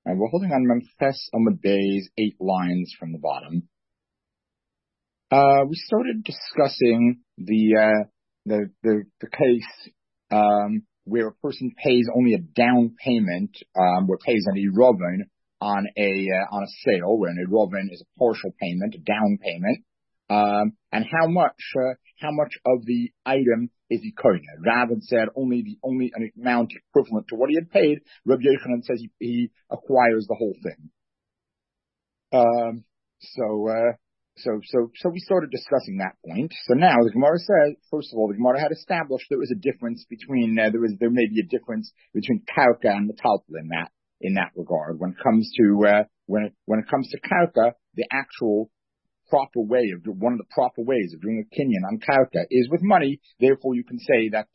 And we're holding on Memches Amud Beis, 8 lines from the bottom. We started discussing the case where a person pays only a down payment, where pays an iroven on a sale, where an iroven is a partial payment, a down payment, and how much of the item is he koine. Rav said only an amount equivalent to what he had paid. Rabbi Yochanan says he acquires the whole thing. So we started discussing that point. So now the Gemara says, first of all, the Gemara had established there was a difference between there may be a difference between karka and metaltal in that regard. When it comes to when it comes to karka, the actual proper way one of the proper ways of doing a kinyan on karka is with money. Therefore, you can say that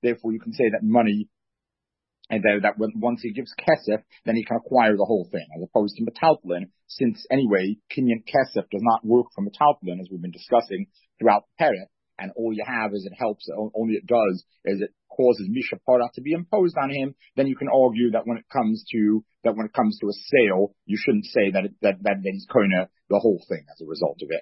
money, and that once he gives kesef, then he can acquire the whole thing, as opposed to metaltlin, since anyway, kinyan kesef does not work for metaltlin, as we've been discussing throughout the parak, and all you have is it helps, only it does is it causes misha parat to be imposed on him. Then you can argue that when it comes to a sale, you shouldn't say that he's koine the whole thing as a result of it.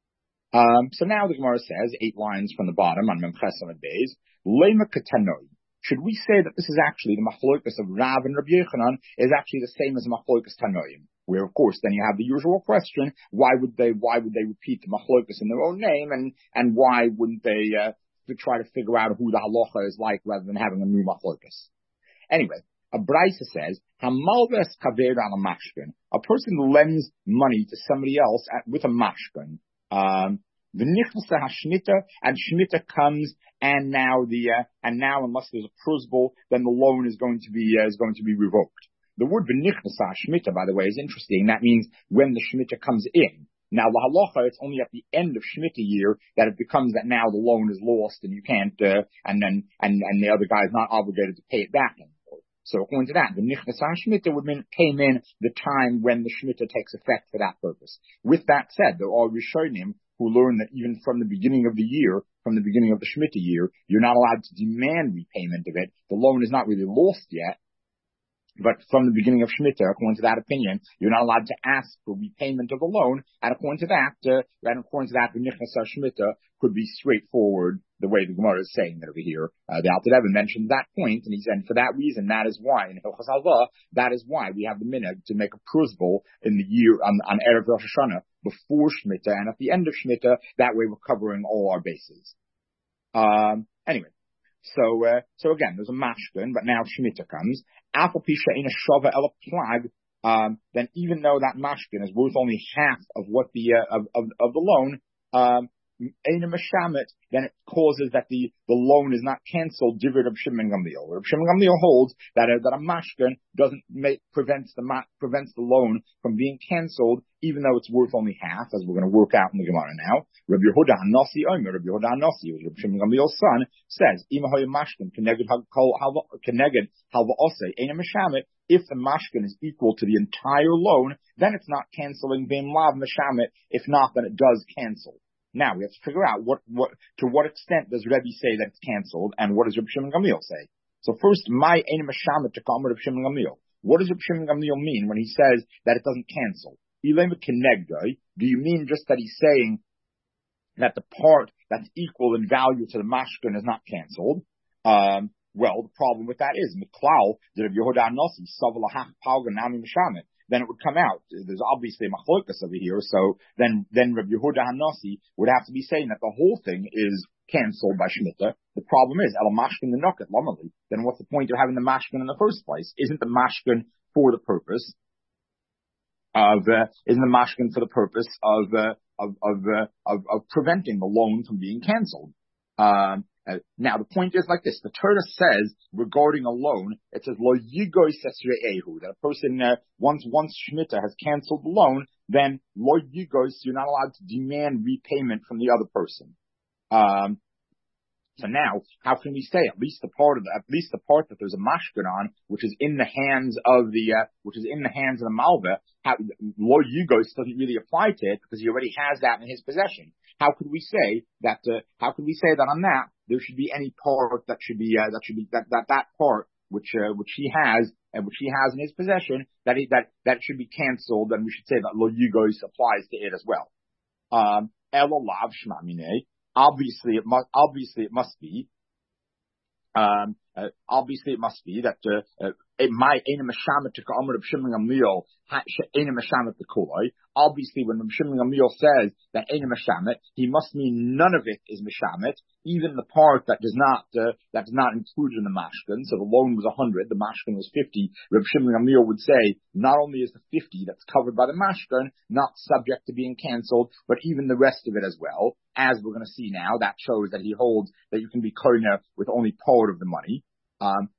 So now the Gemara says, 8 lines from the bottom on Memches Amud Beis, Lema Katanoi. Should we say that this is actually the machlokas of Rav and Rabbi Yochanan is actually the same as the machlokas Tanoim? Where of course then you have the usual question: why would they repeat the machlokas in their own name, and why wouldn't they try to figure out who the halacha is like rather than having a new machlokas? Anyway, a Braisa says, Hamalves kaver al mashkin. A person lends money to somebody else with a mashkin. The nichnas hashmita, and shmita comes, and now unless there's a prusbul, then the loan is going to be revoked. The word v'nichnas hashmita, by the way, is interesting. That means when the shmita comes in. Now the halacha, it's only at the end of shmita year that it becomes that now the loan is lost and you can't, and the other guy is not obligated to pay it back anymore. So according to that, the nichnas hashmita would mean it came in the time when the shmita takes effect for that purpose. With that said, there are rishonim who learn that even from the beginning of the year, from the beginning of the shmita year, you're not allowed to demand repayment of it. The loan is not really lost yet. But from the beginning of Shemitah, according to that opinion, you're not allowed to ask for repayment of a loan. And according to that, the Nichnas Shemitah could be straightforward, the way the Gemara is saying that over here. The Alter Rebbe mentioned that point, and he said for that reason, that is why, in Hilchos Halva, that is why we have the minhag to make a prusbul in the year, on Erev Rosh Hashanah, before Shemitah, and at the end of Shemitah, that way we're covering all our bases. Anyway. So again, there's a mashkin, but now Shemitah comes. Alpha pisha in a shava el plag. Then even though that mashkin is worth only half of what the of the loan, in a mashamet, then it causes that the loan is not cancelled. Divid of Shimon Gamliel. Reb Shimon Gamliel holds that a mashkin prevents the loan from being cancelled, even though it's worth only half, as we're going to work out in the Gemara now. Rabbi Yehuda Hanasi Omer, Rabbi Yehuda Hanasi, who's Reb Shimon Gamliel's son, says, Imahoy mashkin keneged halva osei ein mashamet. If the mashkin is equal to the entire loan, then it's not cancelling bein lav mashamet. If not, then it does cancel. Now we have to figure out to what extent does Rebbe say that it's cancelled, and what does Reb Shimon Gamliel say? So first, my ein mashamet to come with Reb Shimon Gamliel. What does Reb Shimon Gamliel mean when he says that it doesn't cancel? Do you mean just that he's saying that the part that's equal in value to the mashkin is not cancelled? Well, the problem with that is Miklal did Reb Yehuda Nasi Savalahach Palga Nami Mashamet. Then it would come out. There's obviously a machlokas over here, so then Reb Yehuda Hanasi would have to be saying that the whole thing is cancelled by Shemitah. The problem is, El Mashkin the Nukat Lamali. Then what's the point of having the Mashkin in the first place? Isn't the Mashkin for the purpose of preventing the loan from being cancelled? Now the point is like this: the Torah says regarding a loan, it says lo yigoy sesre'ehu, that a person once Shemitah has cancelled the loan, then lo yigoy, so you're not allowed to demand repayment from the other person. So now, how can we say at least the part that there's a mashkin on, which is in the hands of the malva, lo yigos doesn't really apply to it because he already has that in his possession. How could we say that on that there should be any part that part which he has and which he has in his possession, that should be canceled, and we should say that lo yigos applies to it as well. Elolav shmamine. Obviously, it must be that my ena mashamet to Amr of Shimon Gamliel ena mashamet the koloi. Obviously, when Shimon Gamliel says that ena mashamet, he must mean none of it is mashamet, even the part that does not include in the mashkin. So the loan was 100, the mashkin was 50. Reb Shimon Gamliel would say not only is the 50 that's covered by the mashkin not subject to being canceled, but even the rest of it as well. As we're going to see now, that shows that he holds that you can be koina with only part of the money. And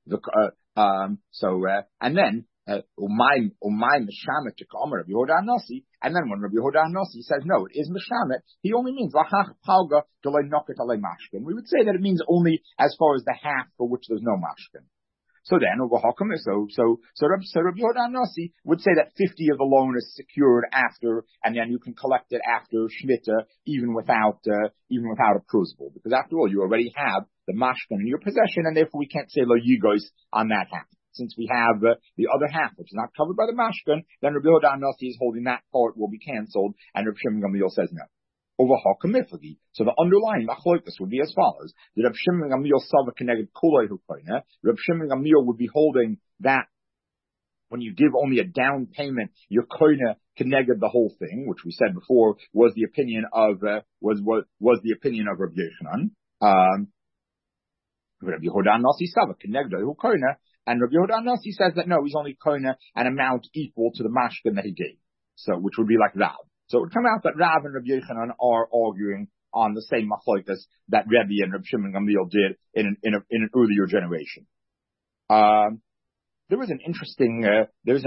then umay mishamet to Amr Rabbi Yehuda Nasi, and then when Rabbi Yehuda Nasi says no, it is mishamet, he only means lachach palga delay noket alei mashkin. We would say that it means only as far as the half for which there's no mashkin. So then, Rabbi Yehuda Nasi would say that 50 of the loan is secured after, and then you can collect it after Shemitah, even without a crucible, because after all, you already have the mashkin in your possession, and therefore we can't say lo yigos on that half. Since we have the other half, which is not covered by the mashkin, then Rabbi Yehuda Nasi is holding that part will be canceled, and Rabbi Shimon Gamliel says no. So the underlying machlokas would be as follows: that Reb Shimon Gamliel sava connected kulei hukoina. Reb Shimon Gamliel would be holding that when you give only a down payment, your koina connected the whole thing, which we said before was the opinion of was the opinion of Reb Yochanan. Reb Yehuda Nasi sava connected hukoina, and Reb Yehuda Nasi says that no, he's only koina an amount equal to the mashkin that he gave, so which would be like Rav. So it would come out that Rav and Rabbi Yochanan are arguing on the same machlokas that Rebbe and Reb Shimon Gamliel did in an earlier generation. There was an interesting there's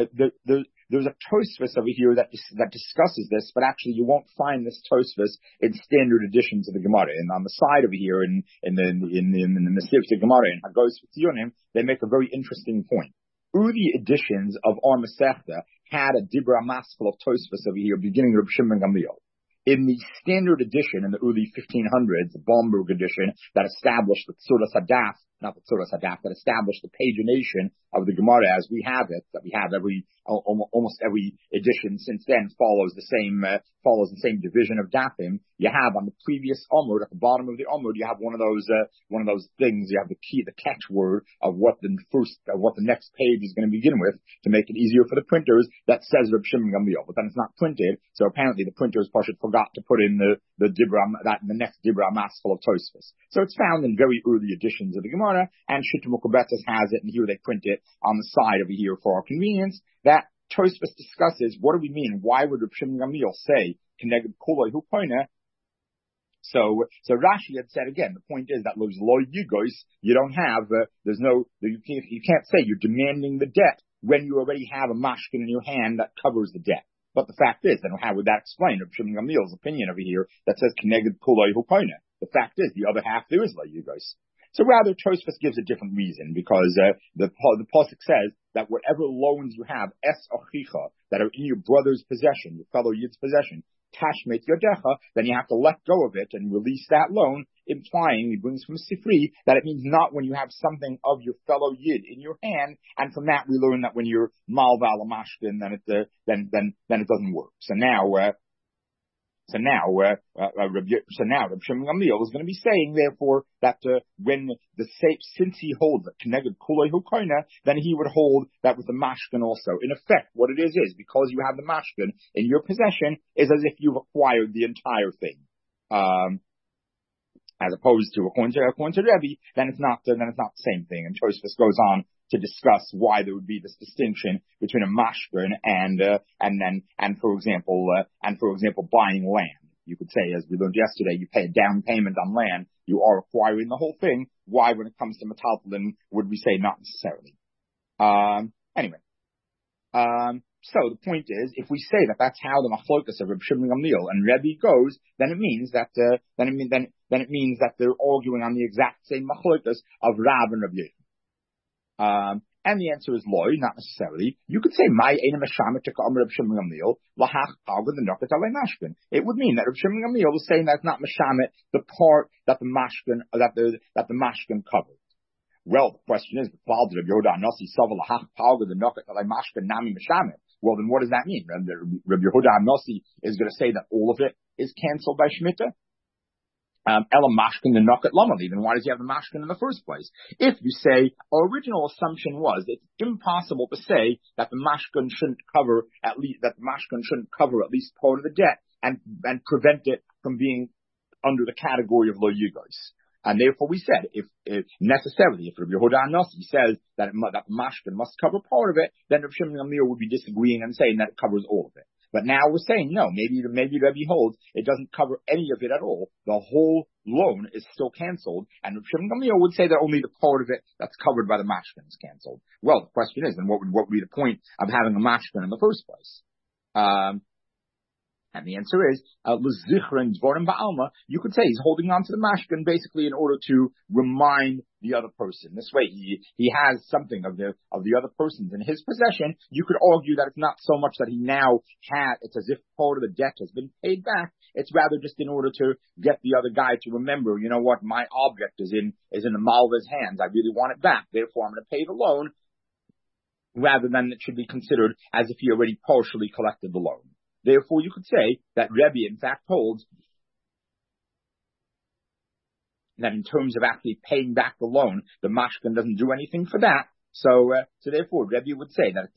a Tosfos over here that discusses this, but actually you won't find this Tosfos in standard editions of the Gemara. And on the side over here in the Mesivta Gemara in Hagos V'Tzionim, they make a very interesting point. Early editions of our Masechta had a Dibra Maskal of Tosfos over here, beginning of Shimon Gamliel. In the standard edition, in the early 1500s, the Bomberg edition, that established the Tzuras Hadaf, not the Tzuras Hadaf, that established the pagination of the Gemara as we have it, that we have almost every edition since then follows the same division of Dafim. You have on the previous Amud, at the bottom of the Amud, you have one of those things. You have the catchword of what the next page is going to begin with to make it easier for the printers. That says Reb Shimon Gamliel, but then it's not printed. So apparently the printers forgot to put in the next Dibra Maskal of Tosfos. So it's found in very early editions of the Gemara, and Shittim U'Kobetzes has it, and here they print it on the side over here for our convenience. That Tosfos discusses what do we mean? Why would Reb Shimon Gamliel say Keneged Kuloi Hukoina? So Rashi had said again, the point is that lo yigos, you don't have you can't say you're demanding the debt when you already have a mashkin in your hand that covers the debt. But the fact is, then how would that explain Reb Shimon Gamliel's opinion over here that says Keneged Kuloi Hukoina? The fact is, the other half there is lo yigos. So rather, Tosfos gives a different reason, because the pasuk says that whatever loans you have, es achicha, that are in your brother's possession, your fellow yid's possession, tashmet yodecha, then you have to let go of it and release that loan, implying, he brings from Sifri, that it means not when you have something of your fellow yid in your hand, and from that we learn that when you're malval amashkin, then it doesn't work. So now Reb Shimon Gamliel is going to be saying, therefore, that since he holds that Keneged Kulei Hukoina, then he would hold that with the mashkin also. In effect, what it is because you have the mashkin in your possession, is as if you've acquired the entire thing. As opposed to according to Rebbe, then it's not the same thing. And Tosfos goes on to discuss why there would be this distinction between a mashkin and for example buying land. You could say, as we learned yesterday, you pay a down payment on land, you are acquiring the whole thing. Why, when it comes to metaltalin, would we say not necessarily? So the point is, if we say that that's how the machlokas of Reb Shimon Gamliel and Rebbe goes, then it means that they're arguing on the exact same machlokas of Rav and Reb Yochanan. And the answer is loy, not necessarily. You could say my ena mashamet to Reb Shimon Gamliel lahach palga the noket alei mashkin. It would mean that Reb Shimon Gamliel was saying that's not mashamet the part that the mashkin covers. Well, the question is, well, then what does that mean? Rabbi Yehuda HaNasi is going to say that all of it is canceled by Shemitah. Ela mashkin the knock at Lamali, then why does he have the mashkin in the first place? If you say our original assumption was it's impossible to say that the mashkin shouldn't cover at least part of the debt and prevent it from being under the category of lo yigos. And therefore we said if Rabbi Yehuda HaNasi says that the mashkin must cover part of it, then Rav Shimon Gamliel would be disagreeing and saying that it covers all of it. But now we're saying no, maybe Rebbe holds it doesn't cover any of it at all. The whole loan is still canceled, and Rav Shimon Gamliel would say that only the part of it that's covered by the mashkin is canceled. Well, the question is, then what would be the point of having a mashkin in the first place? And the answer is, l'zichron dvorim ba'alma, you could say he's holding on to the mashkin basically in order to remind the other person. This way he has something of the other person's in his possession. You could argue that it's not so much that he now it's as if part of the debt has been paid back. It's rather just in order to get the other guy to remember, you know what, my object is in the Malva's hands. I really want it back. Therefore I'm going to pay the loan, rather than it should be considered as if he already partially collected the loan. Therefore, you could say that Rebbe, in fact, holds that in terms of actually paying back the loan, the mashkin doesn't do anything for that. So therefore, Rebbe would say that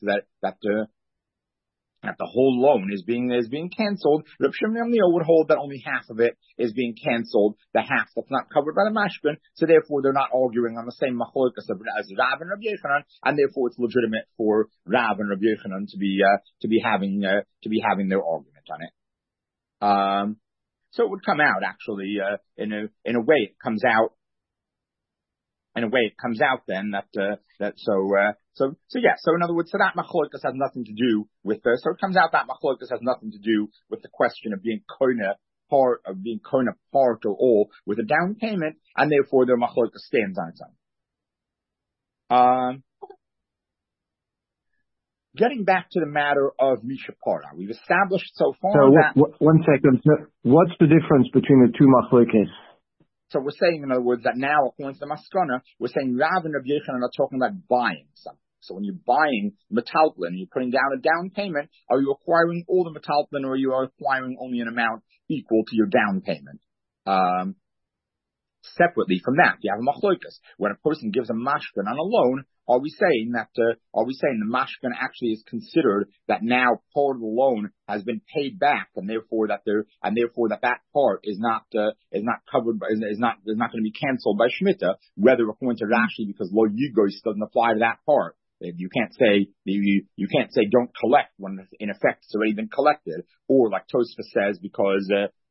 the whole loan is being canceled. Rav Shimon Gamliel would hold that only half of it is being canceled, the half that's not covered by the mashkin. So therefore, they're not arguing on the same machlokas as Rav and Rabbi Yochanan, and therefore it's legitimate for Rav and Rabbi Yochanan to be having their argument on it. So it would come out actually in a way it comes out. In a way, it comes out then so in other words, so that machlokas has nothing to do with so it comes out that machlokas has nothing to do with the question of being koina part or all with a down payment, and therefore their machlokas stands on its own. Getting back to the matter of Mishapara, we've established so far that. 1 second. What's the difference between the two machlokas? So we're saying, in other words, that now, according to the Maskana, we're saying Rav and Rabbi Yochanan are talking about buying something. So when you're buying metaltlin, you're putting down a down payment, are you acquiring all the metaltlin, or are you acquiring only an amount equal to your down payment? Separately from that, you have a machlokas. When a person gives a mashkin on a loan, are we saying the mashkin actually is considered that now part of the loan has been paid back, and therefore that part is not covered by, is not going to be canceled by Shemitah, whether according to Rashi, because lo yigos doesn't apply to that part. You can't say don't collect when in effect it's already been collected, or like Tosfos says, because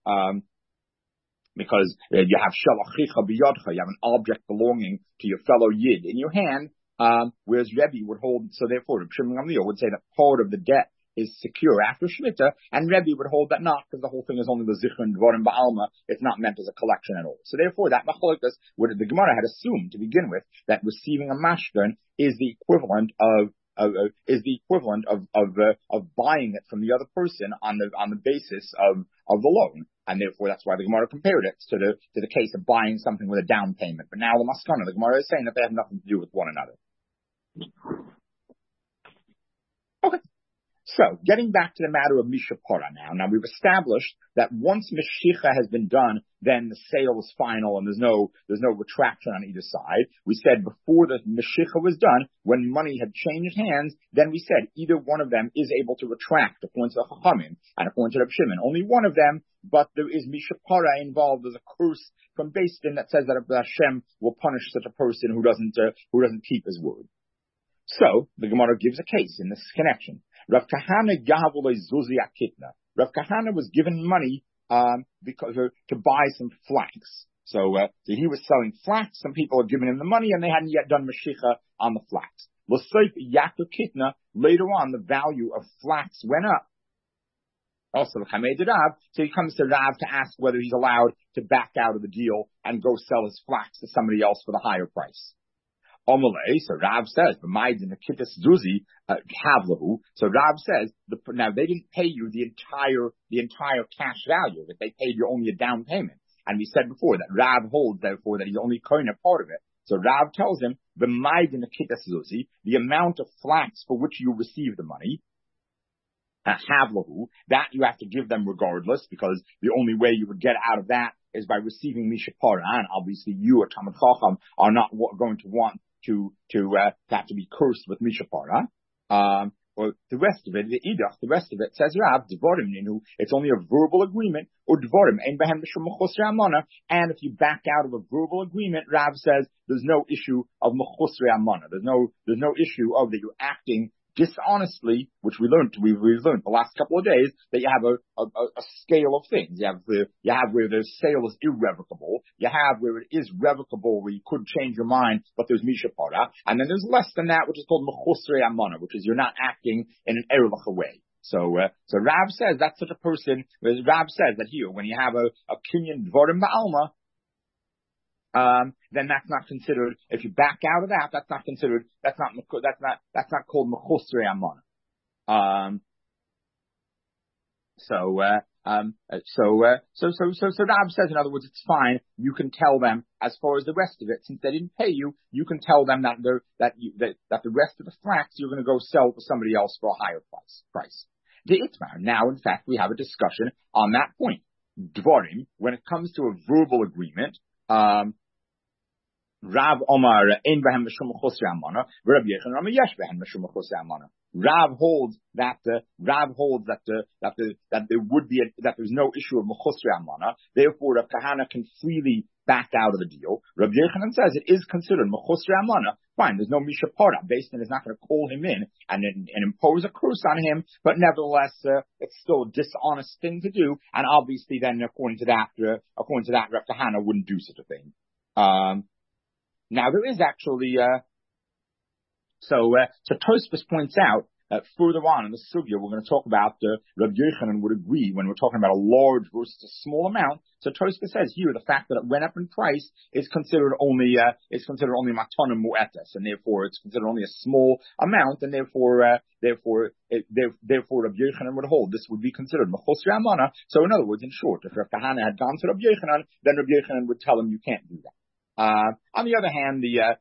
you have shalachicha biyadcha, you have an object belonging to your fellow yid in your hand, whereas Rebbe would hold, so therefore Reb Shimon Gamliel would say that part of the debt is secure after Shemitah, and Rebbe would hold that not, because the whole thing is only the Zichron Dvorim Ba'alma, it's not meant as a collection at all. So therefore that machlokas, what the Gemara had assumed to begin with, that receiving a mashkin is the equivalent of buying it from the other person on the basis of the loan, and therefore that's why the Gemara compared it to the case of buying something with a down payment. But now the Maskana, the Gemara is saying that they have nothing to do with one another. Okay. So, getting back to the matter of Mishapara now. Now we've established that once Meshicha has been done, then the sale is final and there's no retraction on either side. We said before the Meshicha was done, when money had changed hands, then we said either one of them is able to retract according to the Chachamim and according to the Shimon. Only one of them, but there is Mishapara involved. There's a curse from Beis Din that says that Hashem will punish such a person who doesn't keep his word. So, the Gemara gives a case in this connection. Rav Kahana Gahavulei Zuzi Akitna. Rav Kahana was given money because to buy some flax. So he was selling flax. Some people had given him the money, and they hadn't yet done Mashicha on the flax. L'seif Yaakov Kitna. Later on, the value of flax went up. Also, Rav, so he comes to Rav to ask whether he's allowed to back out of the deal and go sell his flax to somebody else for the higher price. Omalei, so Rav says, the Kittas Duzi Havlahu. So Rav says, now they didn't pay you the entire cash value of it. They paid you only a down payment. And we said before that Rav holds, therefore, that he's only coin a part of it. So Rav tells him, the amount of flax for which you receive the money, that you have to give them regardless, because the only way you would get out of that is by receiving mishapara, and obviously you, a Talmid Chacham, are not going to want to have to be cursed with mishapara. Or the rest of it, the rest of it says Rav, Dvorim Ninu, it's only a verbal agreement, or Dvorim, Ein Behem Mishum Mechusrei Amana, and if you back out of a verbal agreement, Rav says there's no issue of Mechusrei Amana. There's no issue of that you're acting dishonestly, which we've learned the last couple of days, that you have a scale of things. You have where the sale is irrevocable. You have where it is revocable, where you could change your mind, but there's mishapara. And then there's less than that, which is called mechusrei amana, which is you're not acting in an erlich way. So Rav says that's such a person. Rav says that here, when you have a kinyan dvarim ba'alma, then that's not considered. If you back out of that, that's not considered. That's not called mechusrei amana. So Rav says, in other words, it's fine. You can tell them, as far as the rest of it, since they didn't pay you, you can tell them that the rest of the flax you're going to go sell to somebody else for a higher price. The itmar. Now, in fact, we have a discussion on that point. Dvarim, when it comes to a verbal agreement, Rav Omar ein behem mishum mechusrei amana, Rav Yechon Rama yesh behem mishum mechusrei amana. Rav holds that there would be that there's no issue of mechusrei amana. Therefore, Rav Kahana can freely back out of the deal. Rav Yechanan says it is considered mechusrei amana. Fine, there's no mishapara. Beis Din is not going to call him in and impose a curse on him, but nevertheless, it's still a dishonest thing to do. And obviously, then according to that, Rav Kahana wouldn't do such a thing. Now there is actually, so Tosfos points out further on in the sugya we're going to talk about. Rabbi Yochanan would agree when we're talking about a large versus a small amount. So Tosfos says here the fact that it went up in price is considered only matana mu'etes, and therefore it's considered only a small amount, and therefore Rabbi Yochanan would hold this would be considered mechusrei amana. So in other words, in short, if Rav Kahana had gone to Rabbi Yochanan, then Rabbi Yochanan would tell him you can't do that. On the other hand, the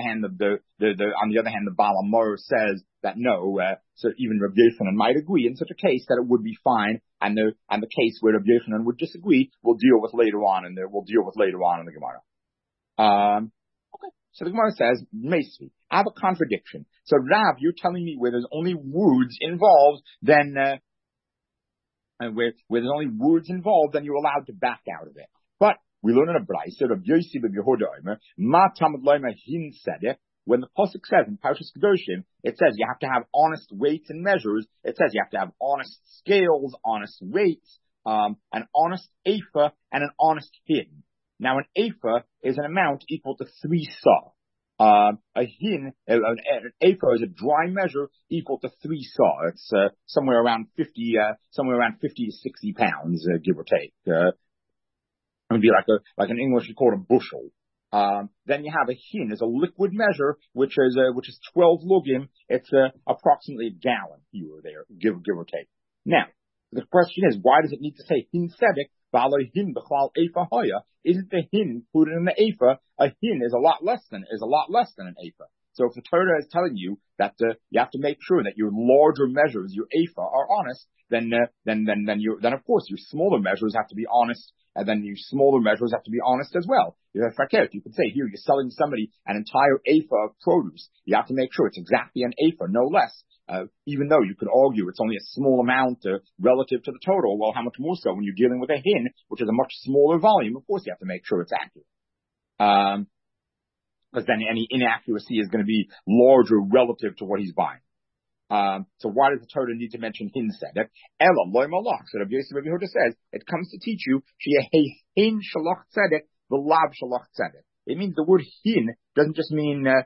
Baal HaMaor says that no, so even Rabbi Yochanan might agree in such a case that it would be fine, and the case where Rabbi Yochanan would disagree, we'll deal with later on in the Gemara. Okay, so the Gemara says, Meisvi, I have a contradiction. So Rav, you're telling me where there's only words involved, then where there's only words involved, then you're allowed to back out of it. But we learn in a brayso of Yossi ben Yehuda Omer, Ma Tamid Loima Hin Sedek. When the pasuk says in Parshas Kedoshim, it says you have to have honest weights and measures. It says you have to have honest scales, honest weights, an honest ephah, and an honest hin. Now, an ephah is an amount equal to 3 sa. An ephah is a dry measure equal to 3 sa. It's somewhere around 50 to 60 pounds, give or take. It would be like in English you call it a bushel. Then you have a hin, is a liquid measure, which is 12 lugim. It's approximately a gallon here or there, give or take. Now, the question is, why does it need to say hin sedek? Hin b'chlal ephah hoya. Isn't the hin included in the ephah? A hin is a lot less than an ephah. So if the Torah is telling you that you have to make sure that your larger measures, your ephah, are honest, then of course your smaller measures have to be honest, and then your smaller measures have to be honest as well. You could say here you're selling somebody an entire ephah of produce. You have to make sure it's exactly an ephah, no less. Even though you could argue it's only a small amount relative to the total. Well, how much more so when you're dealing with a hin, which is a much smaller volume? Of course, you have to make sure it's accurate. Because then any inaccuracy is going to be larger relative to what he's buying. So why does the Torah need to mention hin sedek? Ela loy malach. So Rabbi Yossi ben Yehuda says it comes to teach you hin shalach tzedek v'lav shalach tzedek. It means the word hin doesn't just mean a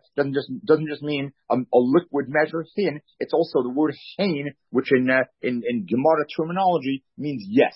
liquid measure hin. It's also the word hein, which in Gemara terminology means yes.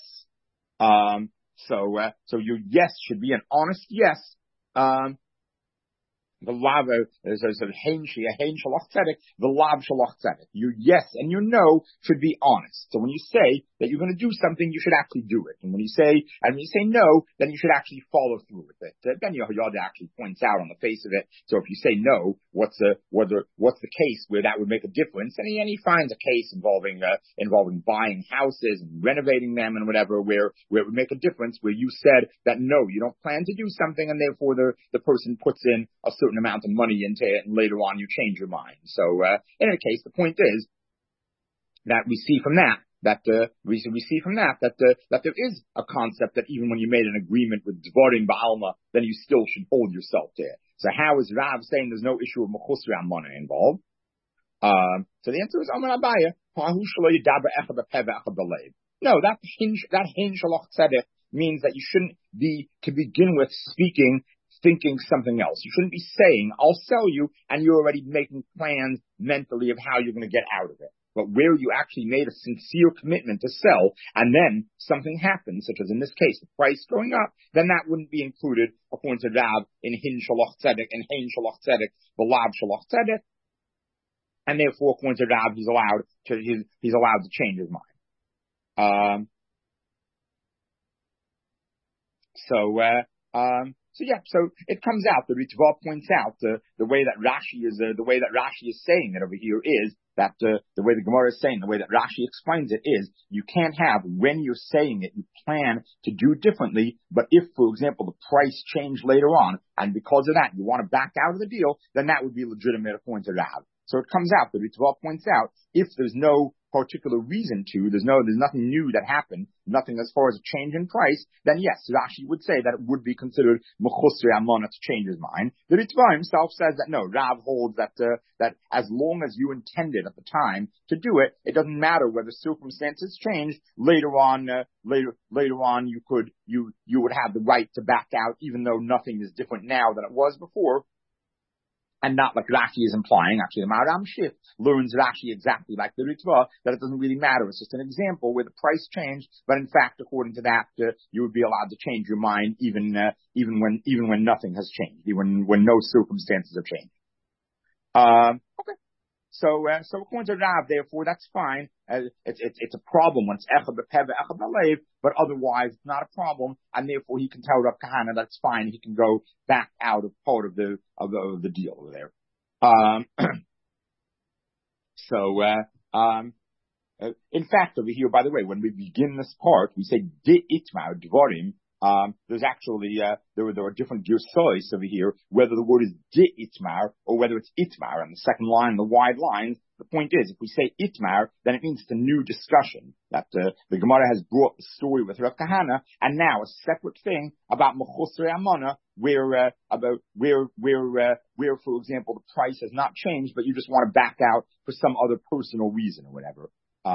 So your yes should be an honest yes. The lav, there's a hein shalach tzedek, the lav shalach tzedek. Your yes and your no should be honest. So when you say that you're going to do something, you should actually do it. And when you say no, then you should actually follow through with it. Ben Yehoyada actually points out on the face of it. So if you say no, what's the case where that would make a difference? And he finds a case involving buying houses and renovating them and whatever, where it would make a difference, where you said that no, you don't plan to do something, and therefore the person puts in a certain amount of money into it, and later on you change your mind. So in any case, the point is that we see from that that there is a concept that even when you made an agreement with Dvarim Ba'alma, then you still should hold yourself there. So how is Rav saying there's no issue of Mechusri Amana involved? So the answer is Amar Abaya. No, that hin shalach tzedek means that you shouldn't be, to begin with, thinking something else. You shouldn't be saying, I'll sell you, and you're already making plans mentally of how you're going to get out of it. But where you actually made a sincere commitment to sell, and then something happens, such as in this case, the price going up, then that wouldn't be included, according to Rav, in hin shalach tzedek, and hin shalach tzedek, the lav shalach tzedek. And therefore, according to Rav, he's allowed to change his mind. So it comes out. The Ritva points out the way that Rashi is saying it over here is that the way the Gemara is saying, the way that Rashi explains it is, you can't have, when you're saying it, you plan to do differently, but if, for example, the price changed later on, and because of that you want to back out of the deal, then that would be legitimate according to Rav. So it comes out, the Ritva points out, if there's no particular reason to, there's nothing new that happened, nothing as far as a change in price, then yes, Rashi would say that it would be considered mechusri amana to change his mind. The Ritva himself says that no, Rav holds that as long as you intended at the time to do it, it doesn't matter whether circumstances change. Later on, you would have the right to back out, even though nothing is different now than it was before. And not like Rashi is implying. Actually, the Maharam Shif learns Rashi exactly like the Ritva, that it doesn't really matter. It's just an example where the price changed, but in fact, according to that, you would be allowed to change your mind even when nothing has changed, even when no circumstances have changed. Okay. So according to Rav, therefore, that's fine. It's a problem when it's echad b'peh echad b'leiv, but otherwise it's not a problem, and therefore he can tell Rav Kahana that's fine. He can go back out of part of the deal over there. In fact, over here, by the way, when we begin this part, we say di itmar dvarim. There's actually, there are different girsais over here, whether the word is di itmar or whether it's itmar on the second line, the wide lines. The point is, if we say itmar, then it means it's a new discussion that the Gemara has brought the story with Rav Kahana, and now a separate thing about mechusrei amana, where, for example, the price has not changed, but you just want to back out for some other personal reason or whatever.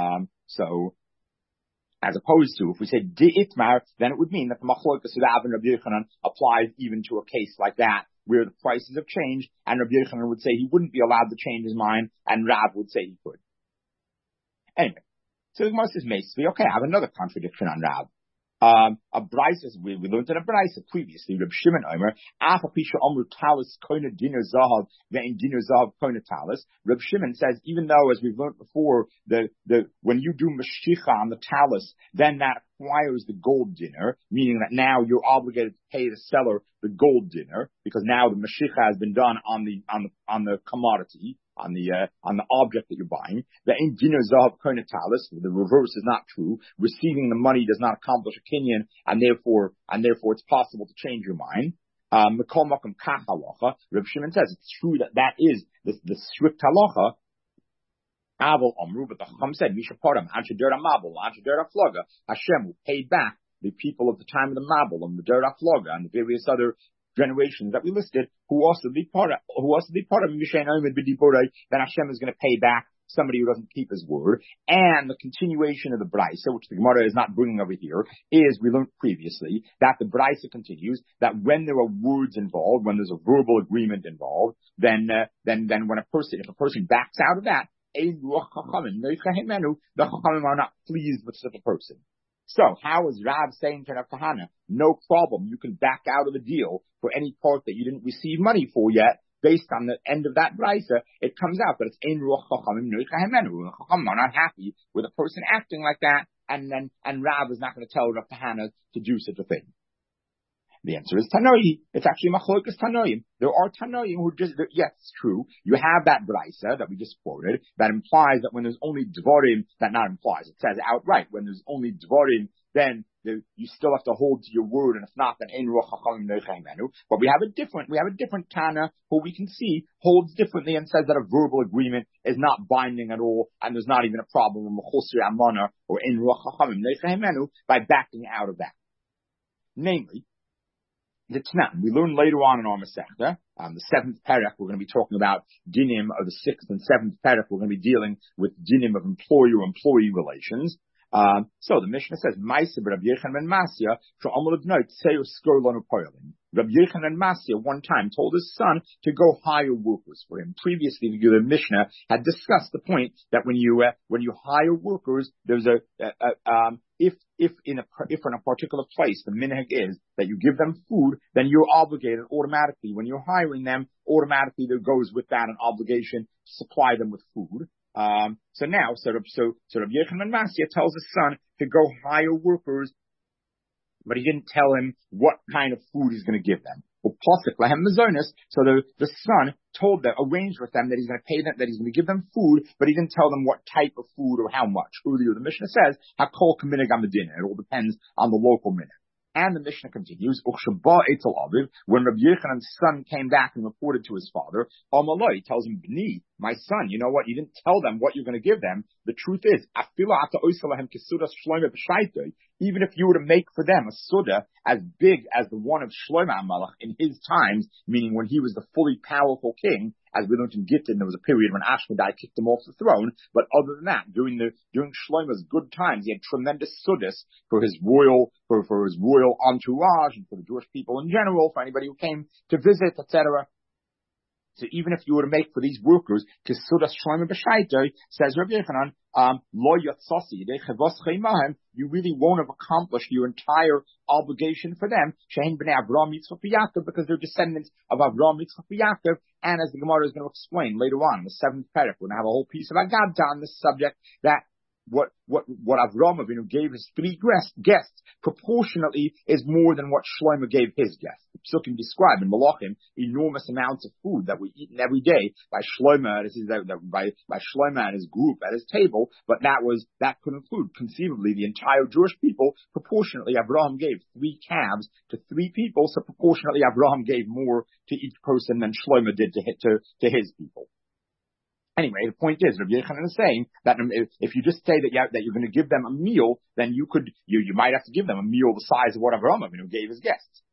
As opposed to, if we say di itmar, then it would mean that the machlokas of Rav and Rabbi Yochanan applies even to a case like that, where the prices have changed, and Rabbi Yochanan would say he wouldn't be allowed to change his mind, and Rav would say he could. Anyway, so the Gemara says, basically, okay, I have another contradiction on Rav. A brisa, we learned in a brisa previously, Reb Shimon Omer, talis koina dino zahav ve'in dino zahav koina talis. Reb Shimon says, even though, as we've learned before, when you do mashicha on the talis, then that acquires the gold dinner, meaning that now you're obligated to pay the seller the gold dinner, because now the mashicha has been done on the commodity, on the object that you're buying. The in dino zahav koina talis, the reverse is not true. Receiving the money does not accomplish a kinyan, and therefore it's possible to change your mind. Mikol makom kach halacha. Reb Shimon says it's true that is the strict halacha. Aval amru, but the Chacham said misha param anshe dera mabul anshe dera floga. Hashem will pay back the people of the time of the mabul and the dera floga and the various other generations that we listed who also be part of Mishain Omed B'Diborei, then Hashem is going to pay back somebody who doesn't keep his word. And the continuation of the Brisa, which the Gemara is not bringing over here, is, we learned previously, that the Brisa continues, that when there are words involved, when there's a verbal agreement involved, then if a person backs out of that, the Chachamim are not pleased with such a person. So, how is Rav saying to Rav Kahana, no problem, you can back out of the deal for any part that you didn't receive money for yet, based on the end of that brisa, it comes out that it's ein ruach chachamim noicha hemenu. Chachamim are not happy with a person acting like that, and Rav is not going to tell Rav Kahana to do such a thing. The answer is Tanoi. It's actually Machlokas Tanoim. There are Tanoim who just, yes, it's true. You have that brisa that we just quoted that implies that when there's only Dvarim, that not implies, it says outright, when there's only Dvarim, then you still have to hold to your word, and if not, then Ein Ruach Chachamim Noicha Hemenu. But we have a different Tana who we can see holds differently and says that a verbal agreement is not binding at all, and there's not even a problem with Mechusri Amana or Ein Ruach Chachamim Noicha Hemenu by backing out of that. Namely, the Tanan. We learn later on in our Masechta, the 7th parak, we're going to be talking about dinim of the 6th and 7th parak. We're going to be dealing with dinim of employer-employee relations. So the Mishnah says, Ma'aseh Rabbi Yochanan ben Masya, she'amar l'bnoi tzeu skor lanu poyalim. Rabbi Yochanan ben Masya one time told his son to go hire workers for him. Previously, the Mishnah had discussed the point that when you hire workers, there's if in a particular place the minhag is that you give them food, then you're obligated automatically. When you're hiring them, automatically there goes with that an obligation to supply them with food. So Rabbi Yochanan ben Masya tells his son to go hire workers, but he didn't tell him what kind of food he's going to give them. So the son arranged with them that he's going to pay them, that he's going to give them food, but he didn't tell them what type of food or how much. Earlier, the Mishnah says, Hakol k'minhag hamedina. It all depends on the local minhag. And the Mishnah continues, when Rabbi Yochanan's son came back and reported to his father, he tells him, Bni, my son, you know what? You didn't tell them what you're going to give them. The truth is, even if you were to make for them a suda as big as the one of Shlomo HaMelech in his times, meaning when he was the fully powerful king, as we learned in Gittin, there was a period when Ashmedai kicked him off the throne. But other than that, during Shlomo's good times, he had tremendous sudas for his royal entourage and for the Jewish people in general, for anybody who came to visit, etc. So even if you were to make for these workers, Kesudas Shlomo B'Shaitoi, says Rabbi Yochanan, Lo Yatzasi, you really won't have accomplished your entire obligation for them, Shein B'nei Avraham, Yitzchak, Yaakov, because they're descendants of Avraham, Yitzchak, Yaakov, and as the Gemara is going to explain later on in the 7th parak, we're going to have a whole piece of Agadta on this subject, that what Avraham Avinu gave his 3 guests proportionately is more than what Shlomo gave his guests. The Psukim describe in Malachim enormous amounts of food that we eat every day by Shlomo and his group at his table, but that could include conceivably the entire Jewish people. Proportionately, Avraham gave 3 calves to 3 people, so proportionately Avraham gave more to each person than Shlomo did to his people. Anyway, the point is, Rabbi Yochanan is saying that if you just say that you're going to give them a meal, then you might have to give them a meal the size of what Avraham Avinu gave his guests.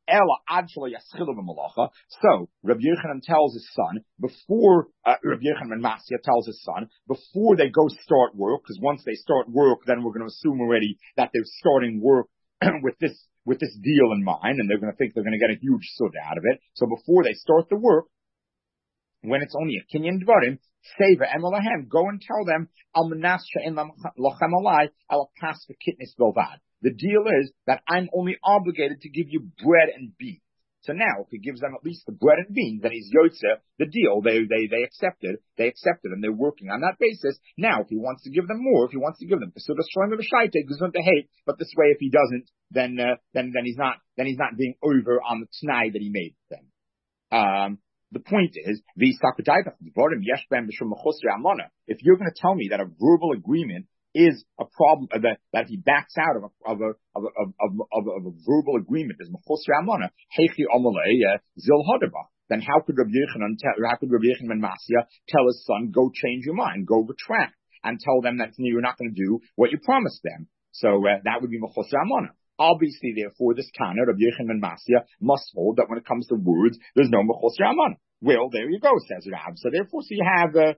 So Rabbi Yochanan tells his son before Rabbi Yochanan ben Masya tells his son before they go start work, because once they start work, then we're going to assume already that they're starting work with this deal in mind, and they're going to think they're going to get a huge sud out of it. So before they start the work, when it's only a kinyan dvarim, Seva emolahem, go and tell them almanas she'en lachem alai al pas v'kitnis bilvad. The deal is that I'm only obligated to give you bread and beans. So now, if he gives them at least the bread and beans, then he's yotze the deal. They accepted, and they're working on that basis. Now, if he wants to give them more, if he wants to give them Pesudas Shlomo B'Shaitoi, Gesund hate, but this way, if he doesn't, then he's not being over on the t'nai that he made with them. The point is, if you're going to tell me that a verbal agreement is a problem, that he backs out of a verbal agreement as mechusri amana, then how could Rabbi Yochanan ben Masya tell his son, go change your mind, go retract, and tell them that you're not going to do what you promised them? So that would be mechusri amana. Obviously, therefore, this Tana, Rabbi Yochanan ben Masya, must hold that when it comes to words, there's no mechusri amana. Well, there you go, says Rav. So therefore, you have a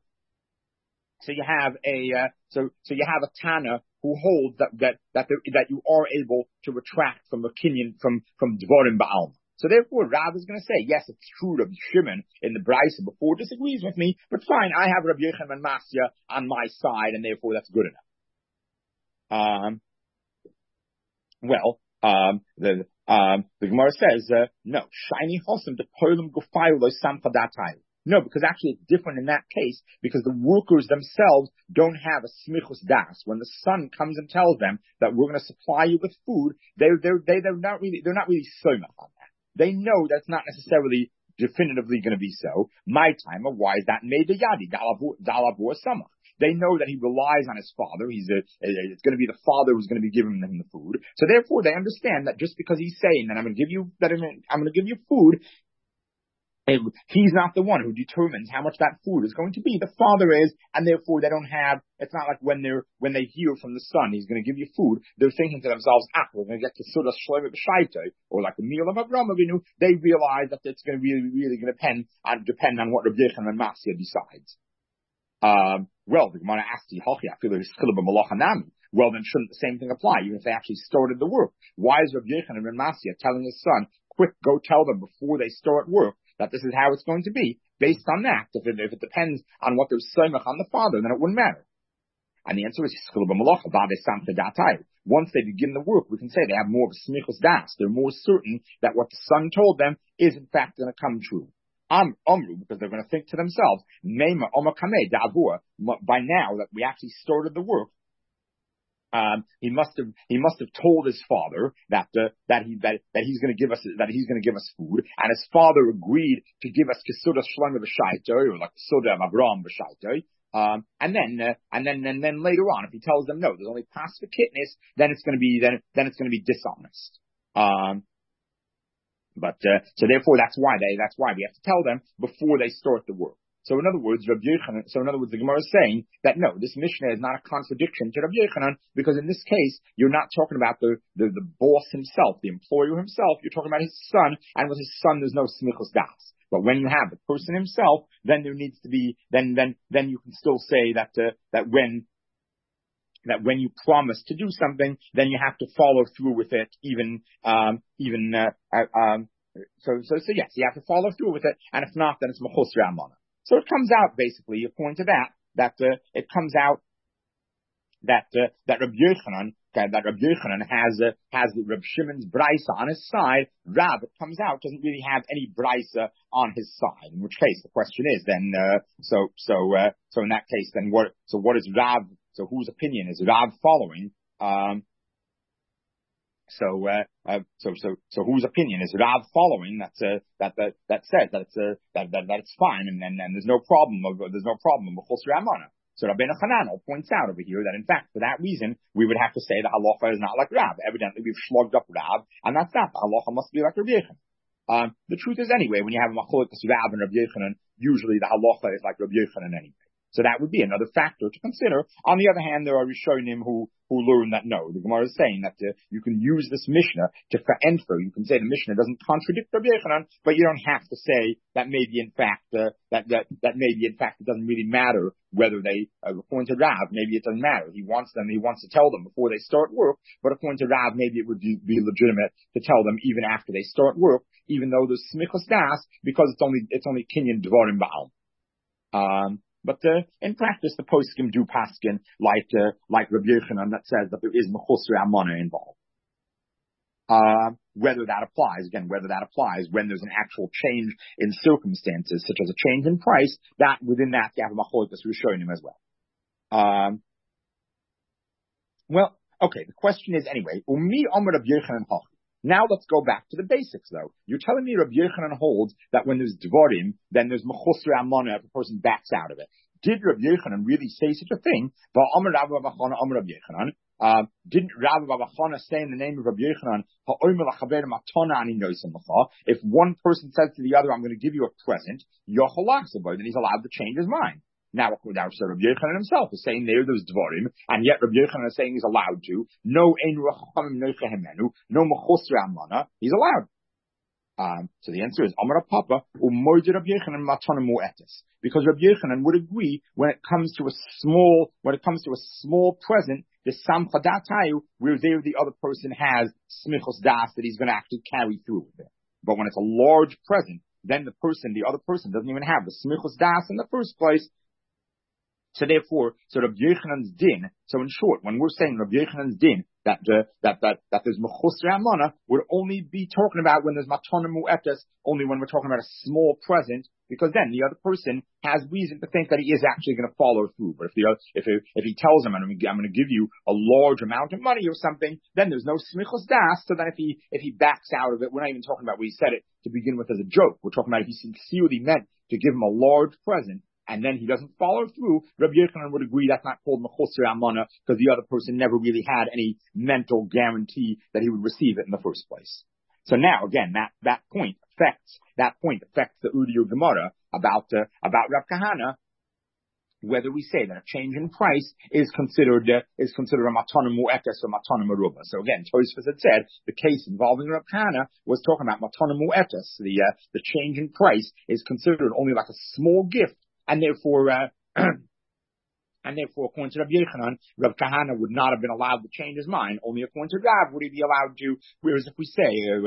Tana who holds that you are able to retract from a kinyan from Dvarim Ba'alma. So therefore, Rav is going to say, yes, it's true Rabbi Shimon in the Brisa before disagrees with me, but fine, I have Rabbi Yochanan ben Masya on my side, and therefore that's good enough. The Gemara says, no, shiny hosam to poilum gufailo samchadatai. No, because actually it's different in that case, because the workers themselves don't have a smichus das. When the son comes and tells them that we're going to supply you with food, they're not really soymach on that. They know that's not necessarily definitively going to be so. My time, why is that made the yadi dalavu samach? They know that he relies on his father. It's going to be the father who's going to be giving him the food. So therefore, they understand that just because he's saying that I'm going to give you food. He's not the one who determines how much that food is going to be. The father is, and therefore they don't have. It's not like when they hear from the son, he's going to give you food. They're thinking to themselves, we're going to get to Suda Shlomo B'Shaita, or like the meal of Avram Avinu. They realize that it's going to really going to depend on what Rabbi Yochanan and Masya decides. Well, the Gemara asks, well, then shouldn't the same thing apply, even if they actually started the work? Why is Rabbi Yochanan and Masya telling his son, quick, go tell them before they start work that this is how it's going to be? Based on that, if it depends on what they're saying on the father, then it wouldn't matter. And the answer is, once they begin the work, we can say they have more of a smichus das. They're more certain that what the son told them is in fact going to come true. Because they're going to think to themselves, by now that we actually started the work, he must have told his father that he's going to give us food, and his father agreed to give us Kesuda Shlomo B'Shaita, or like Kesuda of Abraham B'Shaita. And then later on, if he tells them no, there's only pacific kitness, then it's going to be dishonest. So therefore, that's why we have to tell them before they start the work. So in other words, the Gemara is saying that no, this Mishnah is not a contradiction to Rabbi Yochanan, because in this case, you're not talking about the boss himself, the employer himself. You're talking about his son, and with his son, there's no smichus das. But when you have the person himself, then there needs to be, then you can still say that when you promise to do something, then you have to follow through with it, so yes, you have to follow through with it, and if not, then it's mechus ramana. So it comes out, basically, according to that it comes out that Rabbi Yochanan has Rabbi Shimon's brisa on his side. Rab, it comes out, doesn't really have any brisa on his side. In which case, the question is then, so in that case, then what is Rab? So whose opinion is Rab following? So whose opinion is Rav following? That says that it's fine, and there's no problem of Mechus Ramana. So Rabbeinu Hananel points out over here that in fact for that reason we would have to say the halacha is not like Rav. Evidently we've slugged up Rav, and that's not. The halacha must be like Rabbi Yochanan. The truth is anyway, when you have a machlokes Rav and Rabbi Yochanan, usually the halacha is like Rabbi Yochanan anyway. So that would be another factor to consider. On the other hand, there are Rishonim who learn that no, the Gemara is saying that you can use this Mishnah to enter. You can say the Mishnah doesn't contradict Rabbi Yochanan, but you don't have to say that maybe in fact it doesn't really matter whether they according to Rav, maybe it doesn't matter. He wants to tell them before they start work, but according to Rav, maybe it would be legitimate to tell them even after they start work, even though there's smichus das, because it's only kinyan dvarim ba'al. But in practice, the poskim do paskin like Rabbi Yochanan that says that there is mechus ramana involved. Whether that applies when there's an actual change in circumstances, such as a change in price, that within that you have a machlokes rishonim as well. Well, okay. The question is anyway, umi omer Rabbi Yochanan hach. Now let's go back to the basics, though. You're telling me Rabbi Yochanan holds that when there's dvarim, then there's mechus ramana if a person backs out of it. Did Rabbi Yochanan really say such a thing? Didn't Rabbi Bachana say in the name of Rabbi Yochanan, if one person says to the other, I'm going to give you a present, then he's allowed to change his mind. Now, Rabbi Yochanan himself is saying there's dvarim, and yet Rabbi Yochanan is saying he's allowed to. No mechus ramana, he's allowed. So the answer is Amar Papa u'moid Rabbi Yochanan matana mu'etes, because Rabbi Yochanan would agree when it comes to a small present, the samcha datayu, where there the other person has smichos das that he's going to actually carry through with it. But when it's a large present, then the other person doesn't even have the smichos das in the first place. So therefore, Rabbi Yochanan's din. So in short, when we're saying Rabbi Yochanan's din, that there's mechusar amana would only be talking about when there's matana mu'etes, only when we're talking about a small present, because then the other person has reason to think that he is actually going to follow through. But if he tells him, I'm going to give you a large amount of money or something, then there's no smichos das. So then if he backs out of it, we're not even talking about where he said it to begin with as a joke. We're talking about if he sincerely meant to give him a large present, and then he doesn't follow through, Rabbi Yochanan would agree that's not called mechusar amana, because the other person never really had any mental guarantee that he would receive it in the first place. So now, again, that point affects the Udiyo Gemara about Rav Kahana, whether we say that a change in price is considered a matana mu'etes or matana meruba. So again, Tosfos had said the case involving Rav Kahana was talking about matana mu'etes. The change in price is considered only like a small gift, and therefore, according to Rabbi Yochanan, Rav Kahana would not have been allowed to change his mind. Only according to Rav would he be allowed to. Whereas if we say,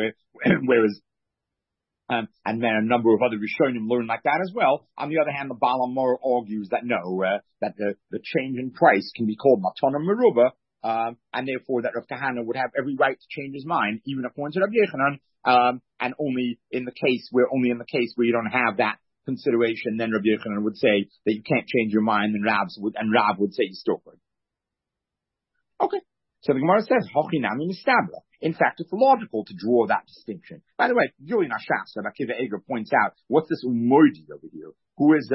and then a number of other Rishonim learn like that as well. On the other hand, the Baal HaMaor argues that no, that the change in price can be called matana meruba, and therefore that Rav Kahana would have every right to change his mind, even according to Rabbi Yochanan, and only in the case where you don't have that consideration, then Rabbi Yochanan would say that you can't change your mind, and Rav would say you still could. Okay. So the Gemara says, Hochinami Mistabla. In fact, it's logical to draw that distinction. By the way, Gili Nashas, Rabbi Akiva Eger points out, what's this umoidi over here? Who is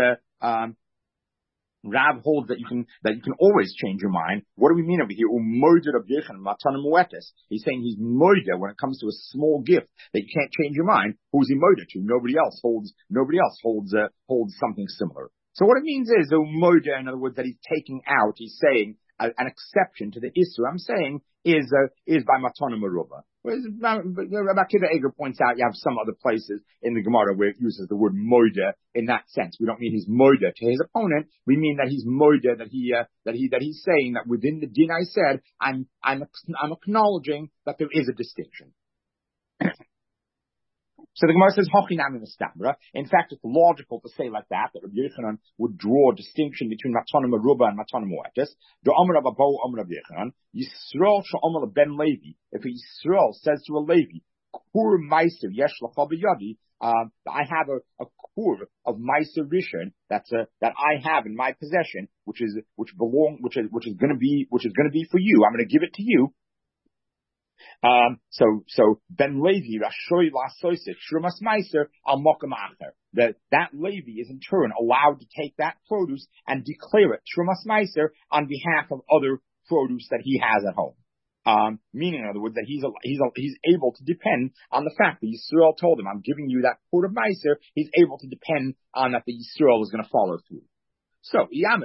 Rav holds that you can always change your mind. What do we mean over here? Umoida Rabbi Yochanan matana mu'etes. He's saying he's moida when it comes to a small gift that you can't change your mind. Who's he moida to? Nobody else holds something similar. So what it means is umoida, in other words, that he's taking out. He's saying an exception to the issue I'm saying is by matana meruba. Rabbi Akiva Eger points out you have some other places in the Gemara where it uses the word moida in that sense. We don't mean he's moida to his opponent. We mean that he's moida, that he's saying that within the din I said, I'm acknowledging that there is a distinction. So the Gemara says, Hochinami Mistabra. In fact, it's logical to say like that Rabbi Yochanan would draw a distinction between matana meruba and matana mu'etes. Do Amar Rabbi Bo Amar Rabbi Yochanan, Yisrael she'Amar ben Levi. If Yisrael says to a Levi, Kur meiser yesh l'cha b'yadi, I have a kur of meiser rishon that I have in my possession, which is going to be for you. I'm going to give it to you. So Ben Levi Rashoy Lasoisit Shrumas Meiser Al Mokam Acher. That Levi is in turn allowed to take that produce and declare it Shrumas Meiser on behalf of other produce that he has at home. Meaning, in other words, that he's able to depend on the fact that Yisrael told him, I'm giving you that quart of Meiser. He's able to depend on that the Yisrael is going to follow through. So,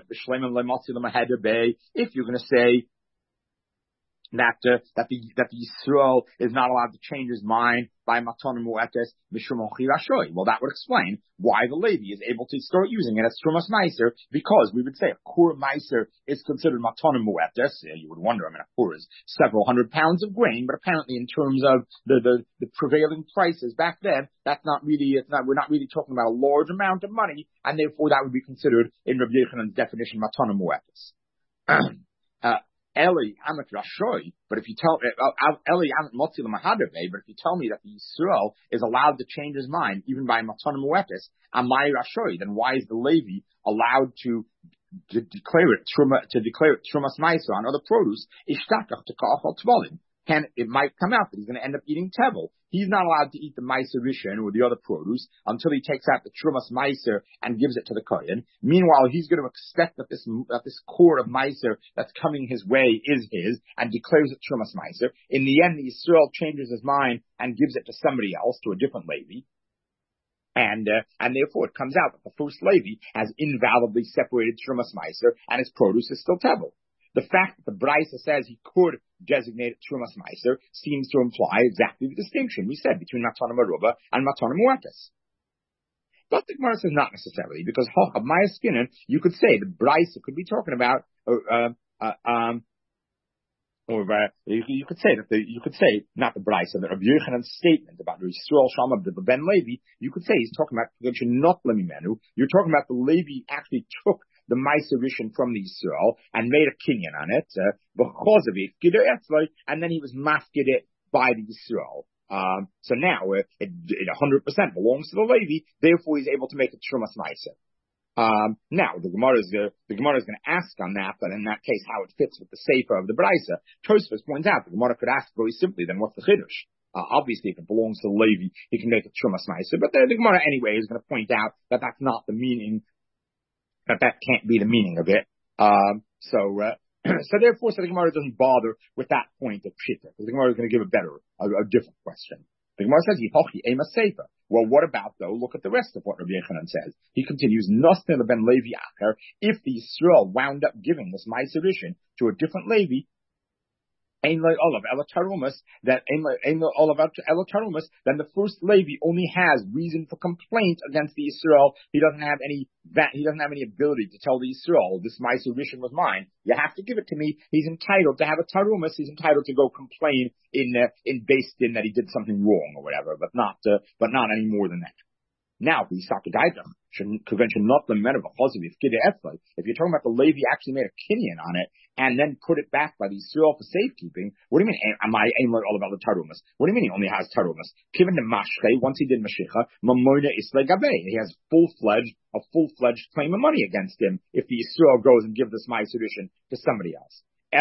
if you're going to say that the Yisrael is not allowed to change his mind by matana mu'etes mishum ochi rashoy. Well, that would explain why the Levi is able to start using it as trumas meiser, because we would say a kur meiser is considered matana mu'etes. You would wonder, a kur is several hundred pounds of grain, but apparently in terms of the prevailing prices back then, we're not really talking about a large amount of money, and therefore that would be considered in Rabbi Yochanan's definition matana mu'etes. Eli Amet Rashoy, but if you tell Eli Amet Motzil Mahadave, but if you tell me that the Yisrael is allowed to change his mind even by matana mu'etes, Amai Rashoy, then why is the Levi allowed to declare it trumas meiser on other produce? Ishtakach to ka'achal tvolim. It might come out that he's going to end up eating tevel. He's not allowed to eat the meiser rishon or the other produce until he takes out the trumas meiser and gives it to the kohen. Meanwhile, he's going to expect that this core of meiser that's coming his way is his and declares it trumas meiser. In the end, the Yisrael changes his mind and gives it to somebody else, to a different Levi. And therefore it comes out that the first Levi has invalidly separated trumas meiser and his produce is still tevel. The fact that the Brisa says he could designate it Trumas Meiser seems to imply exactly the distinction we said between matana meruba and matana mu'etes. But the Gemara says not necessarily, because Hochab Maya Skinnen, you could say the Brisa could be talking about, you could say not the Brisa, but Rabbi Yochanan's statement about the Yisrael Shama Ben Levi. You could say he's talking about you're talking about the Levi actually took the Meiser Rishon from the Yisrael and made a kinyan on it, because of it, and then he was mafkid it by the Yisrael. So now it 100% belongs to the Levi, therefore he's able to make a Trumas Meiser. Now the Gemara is going to ask on that, but in that case, how it fits with the Sefer of the Braisa. Tosfos points out the Gemara could ask very simply, then what's the Chiddush? Obviously, if it belongs to the Levi, he can make a Trumas Meiser, but the Gemara anyway is going to point out that that's not the meaning, that can't be the meaning of it. So therefore, the Gemara doesn't bother with that point of Pshita, because the Gemara is going to give a different question. The Gemara says, Yihochi ema Sefer. Well, what about, though, look at the rest of what Rabbi Yechanan says. He continues, Nosne ben Levi Acher, if the Yisrael wound up giving this Meiser Rishon to a different Levi, then the first Levi only has reason for complaint against the Yisrael. He doesn't have any ability to tell the Yisrael, this Meiser Rishon was mine. You have to give it to me. He's entitled to have a tarumas. He's entitled to go complain in Beis Din that he did something wrong or whatever, but not any more than that. Now, if you're talking about the Levi actually made a kinyan on it and then put it back by the Yisrael for safekeeping, what do you mean? Am I all about the tarumas? What do you mean he only has tarumas? Given the mashche, once he did mashicha, mamona isle gabe. He has a full-fledged claim of money against him if the Yisrael goes and gives this Meiser Rishon to somebody else.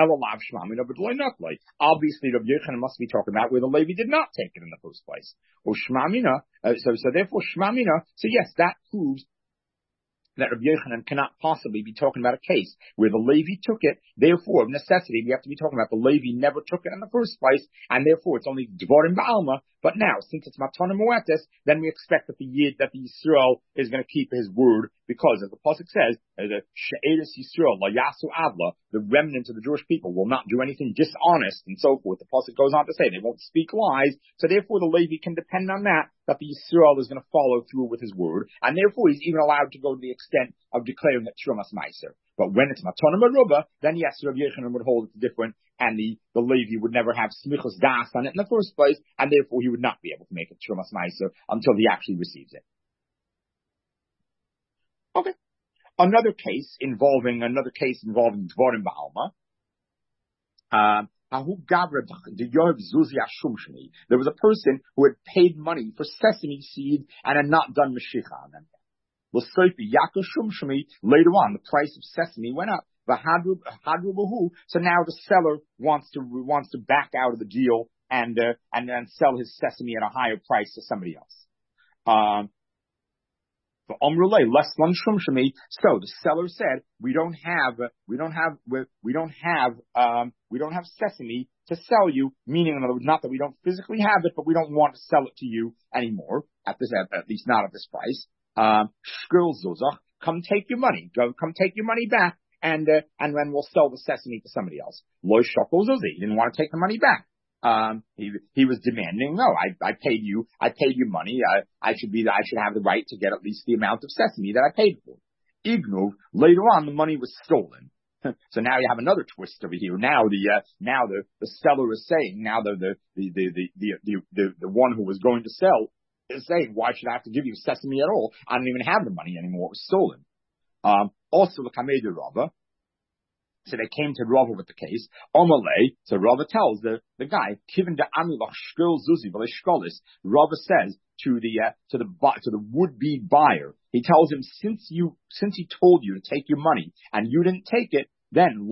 Obviously, Rabbi Yochanan must be talking about where the Levi did not take it in the first place. Or Shmamina, so therefore Shmamina, so yes, that proves that Rabbi Yochanan cannot possibly be talking about a case where the Levi took it. Therefore, of necessity, we have to be talking about the Levi never took it in the first place, and therefore it's only Dvorim Ba'alma. But now, since it's Matana Moetes, then we expect that the Yisrael is going to keep his word, because as the pasuk says, the She'eres Yisrael La Yasu Adla, the remnant of the Jewish people will not do anything dishonest and so forth. The pasuk goes on to say they won't speak lies. So therefore, the Levi can depend on that the Yisrael is going to follow through with his word, and therefore he's even allowed to go to the extent of declaring it Trumas Meiser. But when it's Matana Meruba, then yes, Rabbi Yochanan would hold it different, and the Levi would never have Smichos Das on it in the first place, and therefore he would not be able to make it Trumas Meiser until he actually receives it. Okay. Another case involving Dvorim Ba'alma. There was a person who had paid money for sesame seed and had not done Mashiach on them. Later on, the price of sesame went up. So now the seller wants to back out of the deal and then sell his sesame at a higher price to somebody else. So the seller said, we don't have sesame to sell you, meaning in other words, not that we don't physically have it, but we don't want to sell it to you anymore, at least not at this price. Come take your money. Come take your money back, and then we'll sell the sesame to somebody else. He didn't want to take the money back. He was demanding, no, I paid you money. I should have the right to get at least the amount of sesame that I paid for. Ignu, later on, the money was stolen. So now you have another twist over here. Now the seller is saying, now the one who was going to sell is saying, why should I have to give you sesame at all? I don't even have the money anymore. It was stolen. Also, the Kamei Rava. So they came to Rava with the case. Omalei, so Rava tells the guy, Kivin de Amilach Shkil Zuzi Valishkolis. Rava says to the would-be buyer, he tells him, since he told you to take your money and you didn't take it, then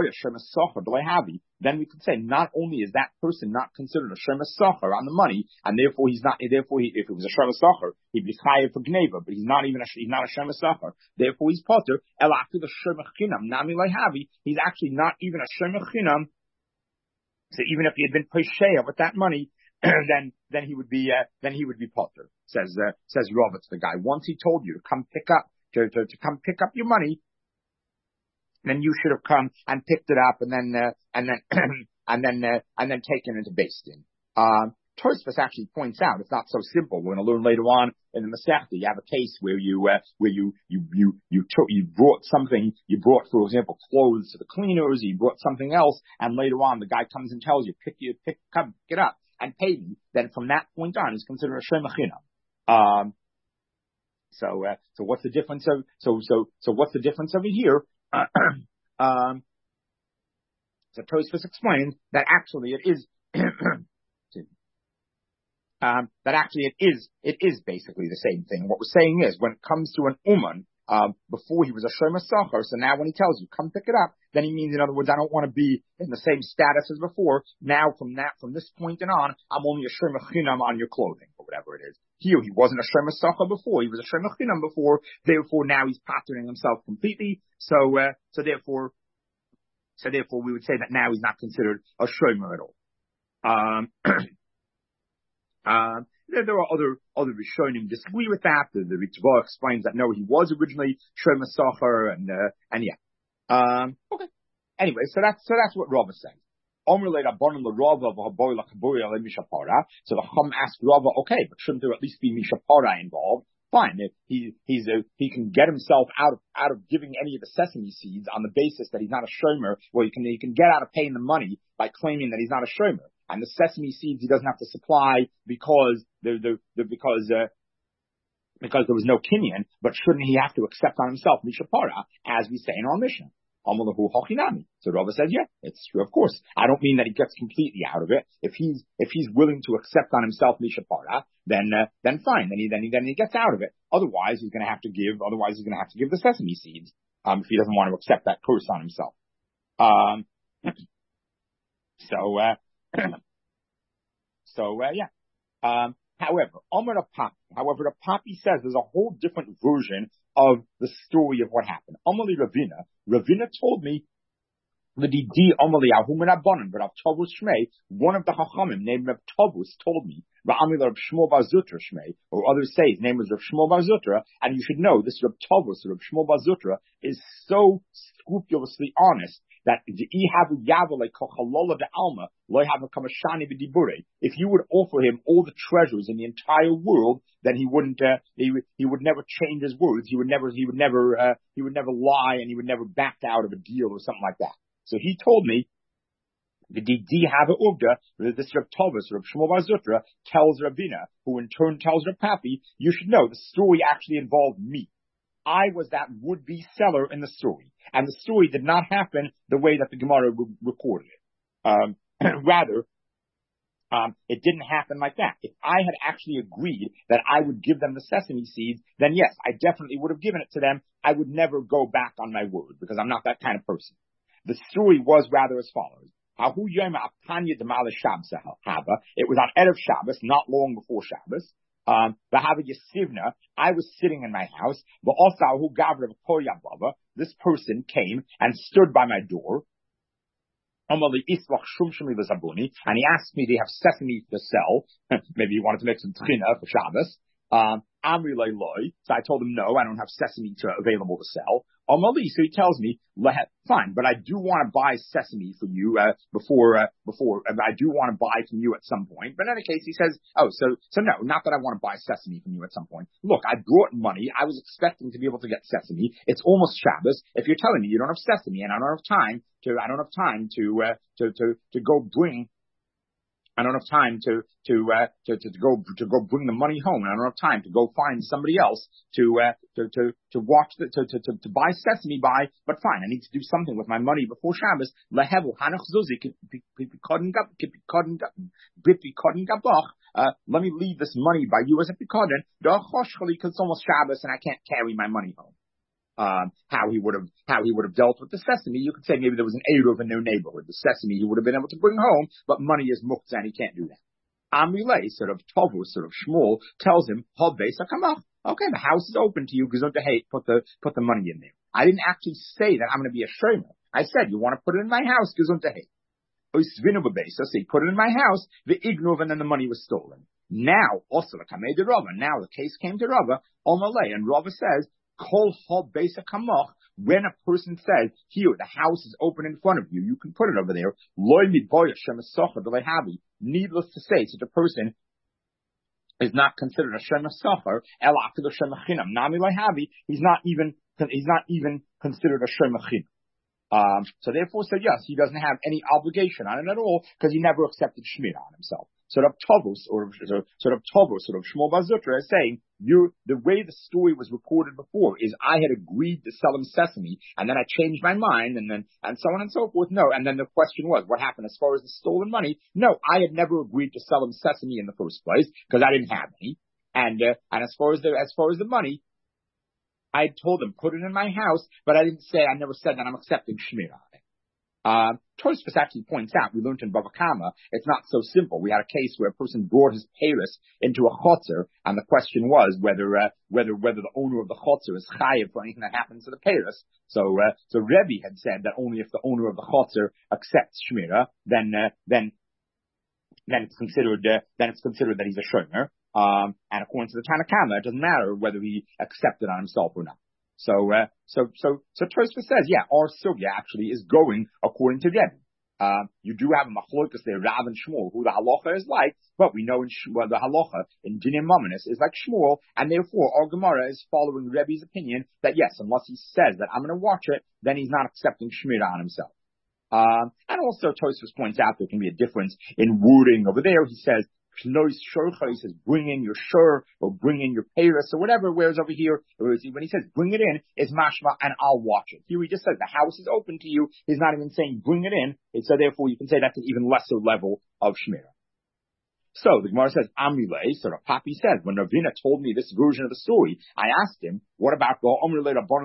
we could say not only is that person not considered a shemes socher on the money, and therefore if it was a shemes socher, he'd be chayav for gneva, but he's not a shemes socher. Therefore he's potter. El after the shemech chinam nami lehavi, he's actually not even a shemech chinam. So even if he had been pesheya with that money, then he would be potter. Says Rava to the guy. Once he told you to come pick up your money, then you should have come and picked it up and then taken it to Beis Din. Tosfos actually points out it's not so simple. We're going to learn later on in the Masechta. You have a case where you brought something. You brought, for example, clothes to the cleaners. You brought something else, and later on the guy comes and tells you, pick it up and pay me. Then from that point on, it's considered a shemach chinam. So what's the difference of, so what's the difference over here? So Tosfos explains that actually it is, it is basically the same thing. What we're saying is, when it comes to an uman, before he was a shomer sachar, so now when he tells you, come pick it up, then he means, in other words, I don't want to be in the same status as before. Now from this point and on, I'm only a shomer chinam on your clothing, or whatever it is. Here, he wasn't a shomer sachar before, he was a shomer chinam before, therefore now he's patterning himself completely, so therefore we would say that now he's not considered a shomer at all. There are other Rishonim disagree with that. The Ritva explains that no, he was originally shomer sachar, and yeah. Okay. Anyway, so that's what Rava said. So the Chum asked Rava, okay, but shouldn't there at least be mishapara involved? Fine, if he can get himself out of giving any of the sesame seeds on the basis that he's not a shomer. Well, he can get out of paying the money by claiming that he's not a shomer. And the sesame seeds he doesn't have to supply because there was no kinyan, but shouldn't he have to accept on himself mishapara, as we say in our Mishnah? So Rava says, yeah, it's true, of course. I don't mean that he gets completely out of it. If he's willing to accept on himself mishapara, then fine. Then he gets out of it. Otherwise he's going to have to give the sesame seeds, if he doesn't want to accept that curse on himself. Yeah. However, the Papi says there's a whole different version of the story of what happened. Amali Ravina told me the Didi Amali Ahuman Abonim, but Tovus Shmei, one of the Chachamim named Reb Tovus told me, Ra'amil Reb Shmuel Bar Zutra Shmei, or others say his name was Reb Shmuel Bar Zutra, and you should know this Reb Tovus, Reb Shmuel Bar Zutra, is so scrupulously honest that if you would offer him all the treasures in the entire world, then he would never change his words. He would never lie, and he would never back out of a deal or something like that. So he told me, the Didi have uvda, this Reb Tovus, Reb Shmuel Bar Zutra, tells Ravina, who in turn tells Reb Papi, you should know the story actually involved me. I was that would-be seller in the story. And the story did not happen the way that the Gemara recorded it. Rather, it didn't happen like that. If I had actually agreed that I would give them the sesame seeds, then yes, I definitely would have given it to them. I would never go back on my word, because I'm not that kind of person. The story was rather as follows. It was on Erev Shabbos, not long before Shabbos. I was sitting in my house. This person came and stood by my door. And he asked me, do you have sesame to sell? Maybe he wanted to make some tchina for Shabbos. So I told him, no, I don't have sesame available to sell. So he tells me, fine, but I do want to buy sesame for you before I do want to buy from you at some point. But in any case, he says, so no, not that I want to buy sesame from you at some point. Look, I brought money. I was expecting to be able to get sesame. It's almost Shabbos. If you're telling me you don't have sesame and I don't have time to go bring. I don't have time to go bring the money home, and I don't have time to go find somebody else to watch to buy sesame by. But fine, I need to do something with my money before Shabbos. Let me leave this money by you as a pikadon. Because it's almost Shabbos and I can't carry my money home. How he would have dealt with the sesame, you could say maybe there was an eruv in their neighborhood. The sesame he would have been able to bring home, but money is muktzah and he can't do that. Amrilei, sort of Tovus, sort of Shmuel, tells him, okay, the house is open to you, put the money in there. I didn't actually say that I'm going to be a shomer. I said, you want to put it in my house, so he put it in my house, the ignuv, and then the money was stolen. Now, also, now the case came to Rava, and Rava says, when a person says, here, the house is open in front of you, you can put it over there. Needless to say, such a person is not considered a shem sachar. He's not even considered a shem chinam. So therefore, said yes, he doesn't have any obligation on it at all because he never accepted shmira on himself. Sort of Tovus, or Shmuel Bar Zutra is saying, the way the story was reported before is I had agreed to sell him sesame, and then I changed my mind, and so on and so forth. No, and then the question was, what happened as far as the stolen money? No, I had never agreed to sell him sesame in the first place because I didn't have any. And as far as the money, I had told him put it in my house, but I never said that I'm accepting shmirah. Tosfos actually points out, we learned in Bava Kama, it's not so simple. We had a case where a person brought his peiros into a chotzer, and the question was whether the owner of the chotzer is chayiv for anything that happens to the peiros. So Rebbe had said that only if the owner of the chotzer accepts shmirah, then it's considered that he's a shomer. And according to the Tanna Kama, it doesn't matter whether he accepted on himself or not. So Tosfos says, yeah, our sugya actually is going according to Rebbe. You do have a machlokas there, Rav and Shmuel, who the halacha is like, but we know the halacha in Dinim Mamonis is like Shmuel, and therefore our Gemara is following Rebbe's opinion that yes, unless he says that I'm going to watch it, then he's not accepting shmirah on himself. And also Tosfos points out there can be a difference in wording over there. He says, he says, bring in your shur, or bring in your peiros, or whatever, whereas over here, when he says bring it in, is mashma, and I'll watch it. Here he just says the house is open to you. He's not even saying bring it in. And so therefore you can say that's an even lesser level of shmirah. So the Gemara says, Amrile, so Rav Papi says, when Ravina told me this version of the story, I asked him, what about wasn't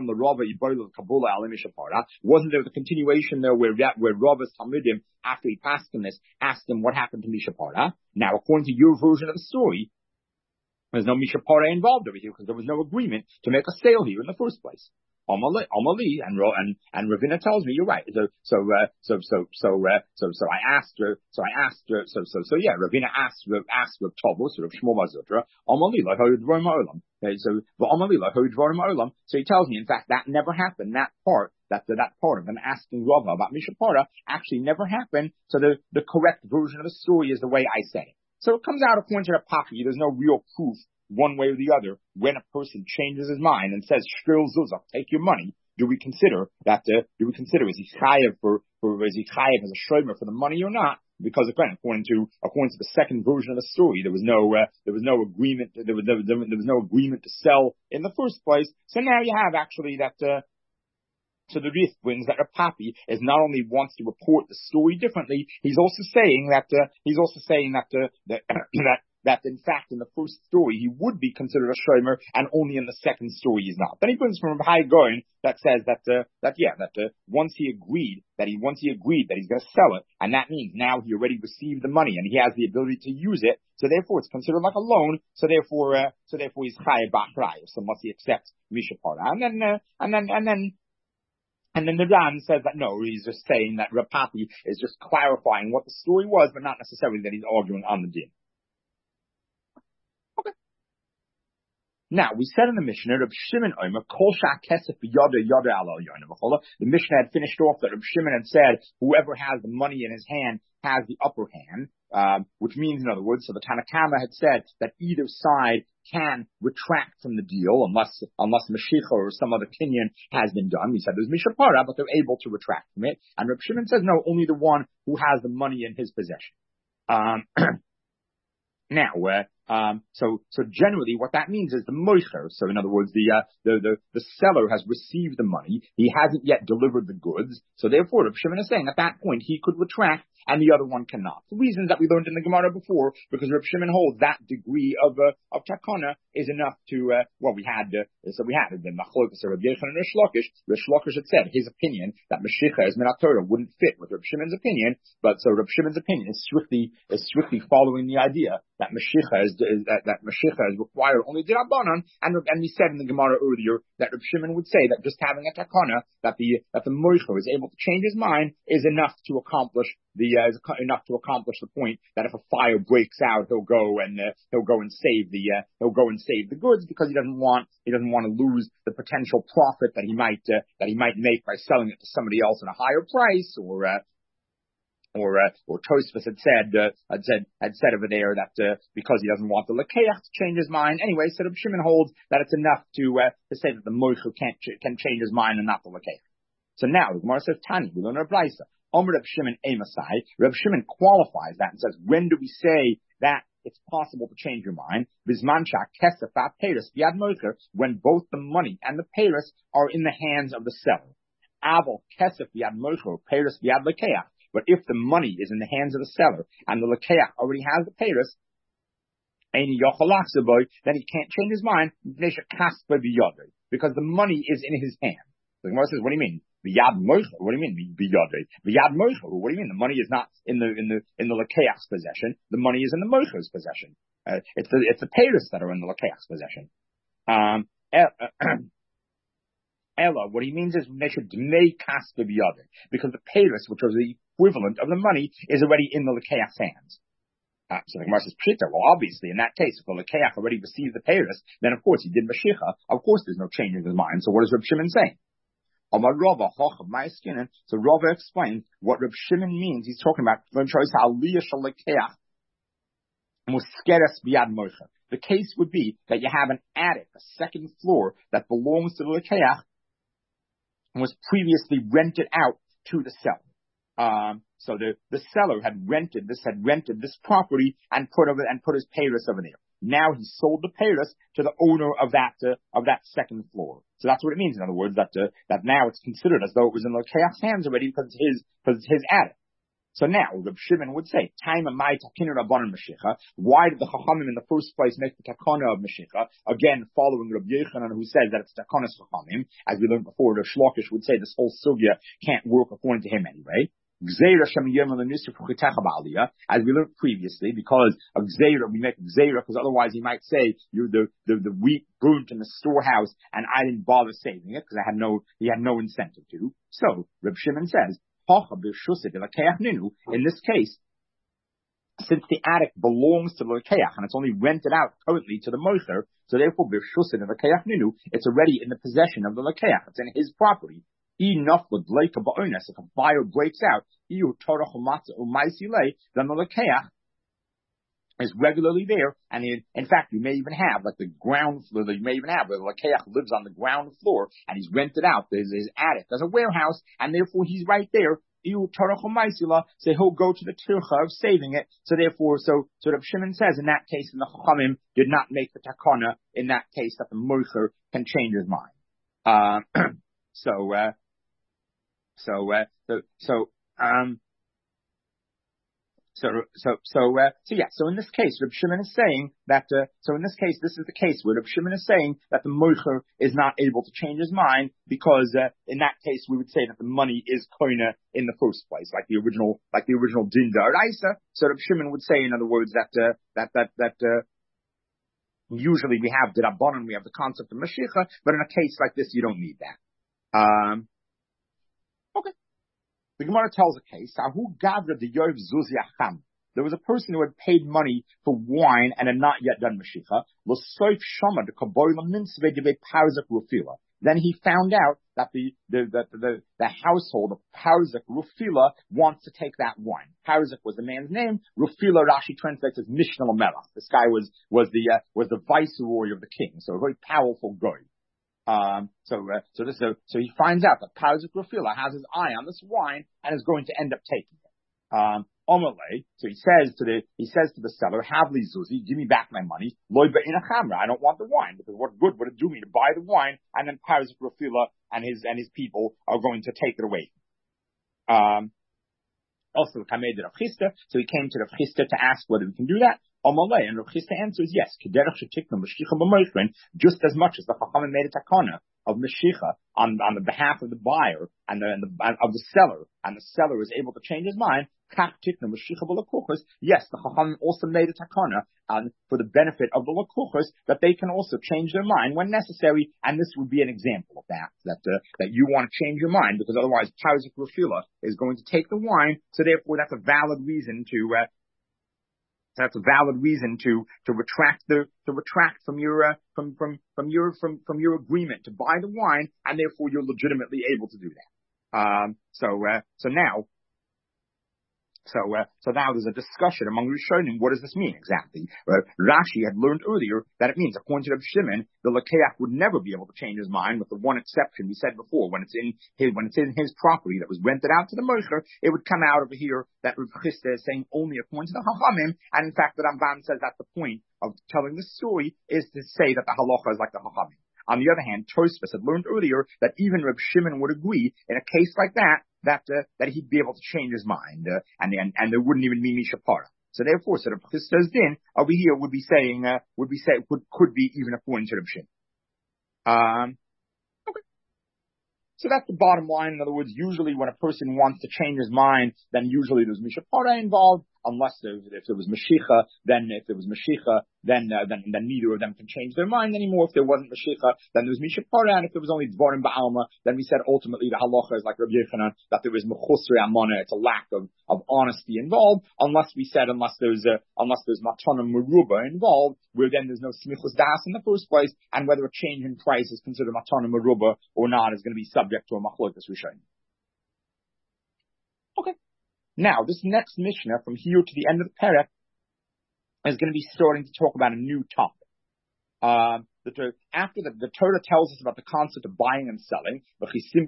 there the continuation there where Rava's Talmidim, after he passed him this, asked him what happened to Mishapara? Now, according to your version of the story, there's no Mishapara involved over here because there was no agreement to make a sale here in the first place. Amali, and Ravina tells me you're right. So I asked her. Yeah, Ravina asked Rav Tovos, Rav Shmuel Bazutra, Amali like Dvarim Olam. So Amali like Dvarim Olam. So he tells me, in fact, that never happened. That part of them asking Rava about Mishapara actually never happened. So the correct version of the story is the way I say it. So it comes out according to the Papi. There's no real proof one way or the other when a person changes his mind and says shkril zuzah, take your money. Do we consider is he chayev is he chayev as a shomer for the money or not? Because again, according to the second version of the story, there was no agreement. There was no agreement to sell in the first place. So now you have actually that. So the Rif brings that Rav Papi is not only wants to report the story differently, he's also saying that that in fact in the first story he would be considered a shomer, and only in the second story he's not. Then he brings from Rav Hai Goin that says that once he agreed that he's going to sell it, and that means now he already received the money and he has the ability to use it, so therefore it's considered like a loan. So therefore he's chayav b'achrayus unless he accepts mishapara. And then the Ran says that no, he's just saying that Rav Papi is just clarifying what the story was, but not necessarily that he's arguing on the din. Okay. Now, we said in the Mishnah, Reb Shimon Omer, Kol Shah Kesef Yada Yada Ala Yonah V'chola. The Mishnah had finished off that Reb Shimon had said, whoever has the money in his hand has the upper hand, which means, in other words, so the Tanna Kama had said that either side can retract from the deal unless Mashiach or some other kinyan has been done. He said there's Mishapara, but they're able to retract from it. And Reb Shimon says no, only the one who has the money in his possession. So generally what that means is the moicher. So in other words, the seller has received the money. He hasn't yet delivered the goods. So therefore, Reb Shimon is saying at that point he could retract and the other one cannot. The reasons that we learned in the Gemara before, because Reb Shimon holds that degree of takana is enough to, we had the machlokas of Reb Yechon and Rish Lakish. Rish Lakish had said his opinion that Mashiach as Minat Torah wouldn't fit with Reb Shimon's opinion, but so Reb Shimon's opinion is strictly following the idea that Mashiach is required only d'Rabbanan, and we said in the Gemara earlier that Reb Shimon would say that just having a takana that the moicher is able to change his mind is enough to accomplish the point that if a fire breaks out, he'll go and save the goods, because he doesn't want to lose the potential profit that he might make by selling it to somebody else at a higher price, or Tosfos had said over there that because he doesn't want the lekeach to change his mind. Anyway, so Reb Shimon holds that it's enough to say that the moicher can change his mind and not the lekeach. So now the Gemara says Tani, we learn a brayso. Omer Reb Shimon Emasai. Reb Shimon qualifies that and says, when do we say that it's possible to change your mind. Bismancha kesef peiros biad mocher, when both the money and the peiros are in the hands of the seller. Aval kesef biad mocher, peiros biad lekeach. But if the money is in the hands of the seller and the lekeach already has the peiros, then he can't change his mind because the money is in his hand. The Gemara says, what do you mean? V'yad moicha. What do you mean? V'yad moicha. What do you mean? The money is not in the lekeach's possession. The money is in the moicha's possession. It's the peiros that are in the lekeach's possession. Ella, what he means is because the peiros, which is the equivalent of the money, is already in the lekeach's hands. So the Gemara says, Pshita, well, obviously, in that case, if the lekeach already received the peiros, then of course he did Mashicha. Of course there's no change in his mind. So what is Reb Shimon saying? So Rava explained what Reb Shimon means. He's talking about the case would be that you have an attic, a second floor that belongs to the lekeach and was previously rented out to the seller. So the seller had rented this property and put his peiros over there. Now he sold the peiros to the owner of that second floor. So that's what it means. In other words, that now it's considered as though it was in the lekeach's hands already because it's his attic. So now Reb Shimon would say, why did the Chachamim in the first place make the takana of Mashicha? Again, following Reb Yochanan, who says that it's takanas Chachamim. As we learned before, the Shlokish would say this whole sugya can't work according to him anyway. As we learned previously, because a gzeira, we make gzeira, because otherwise he might say the wheat burnt in the storehouse and I didn't bother saving it because he had no incentive to. So Reb Shimon says, in this case, since the attic belongs to the lekeach and it's only rented out currently to the mocher, so therefore it's already in the possession of the lekeach. It's in his property. If a fire breaks out, then the lekeach is regularly there, and in fact, you may even have like the ground floor. You may even have where the lekeach lives on the ground floor, and he's rented out his attic as a warehouse, and therefore he's right there. So he'll go to the tircha of saving it. So therefore, so Reb Shimon says in that case, and the Chachamim did not make the takana in that case that the mocher can change his mind. So in this case, Reb Shimon is saying that, so in this case, this is the case where Reb Shimon is saying that the mocher is not able to change his mind because, in that case, we would say that the money is koina in the first place, like the original din d'oraisa. So Reb Shimon would say, in other words, that usually we have d'rabbanan, we have the concept of Mashicha, but in a case like this, you don't need that. Okay. The Gemara tells a case. There was a person who had paid money for wine and had not yet done Mashicha. Then he found out that the household of Parzik Rufila wants to take that wine. Parzik was the man's name. Rufila, Rashi translates as Mishnah Lamelach. This guy was the viceroy of the king, so a very powerful guy. So he finds out that Parzik Rufila has his eye on this wine and is going to end up taking it. Omalei, so he says to the seller, Havli Zuzi, give me back my money. Loy ba'in achamra, I don't want the wine, because what good would it do me to buy the wine and then Parzik Rufila and his people are going to take it away. Also, Kamed Rav Chisda, so he came to Rav Chisda to ask whether we can do that. Omalei, and Rav Chisda answers yes. Just as much as the Chachamim made a takana of Mashicha on the behalf of the buyer and of the seller, and the seller is able to change his mind. Yes, the Chachamim also made a takana for the benefit of the lakuchos that they can also change their mind when necessary, and this would be an example of that you want to change your mind because otherwise Parzik Rufila is going to take the wine, so therefore that's a valid reason to retract from your agreement to buy the wine, and therefore you're legitimately able to do that. So So now there's a discussion among Rishonim. What does this mean exactly? Rashi had learned earlier that it means, according to Reb Shimon, the Lakeach would never be able to change his mind, with the one exception we said before. When it's in his property that was rented out to the Mocher, it would come out over here that Reb Chisda is saying only according to the Chachamim, and in fact the Ramban says that the point of telling the story is to say that the halacha is like the Chachamim. On the other hand, Tosfos had learned earlier that even Reb Shimon would agree in a case like that he'd be able to change his mind, and there wouldn't even be Mishapara. So therefore, Reb Chisda's din over here could be even according to Reb Shimon. So that's the bottom line. In other words, usually when a person wants to change his mind, then usually there's Mishapara involved, unless if there was Mashicha, then neither of them can change their mind anymore. If there wasn't Mashicha, then there's Mishapara, and if there was only Dvarim Ba'alma, then we said ultimately the halacha is like Rabbi Yochanan, that there is Mechusri Amana, it's a lack of honesty involved, unless there's Matana Meruba involved, where then there's no Smichus Das in the first place, and whether a change in price is considered Matana Meruba or not is going to be subject to a Machlokas Rishon. Okay. Now, this next Mishnah, from here to the end of the Perek, is going to be starting to talk about a new topic. After the Torah tells us about the concept of buying and selling, where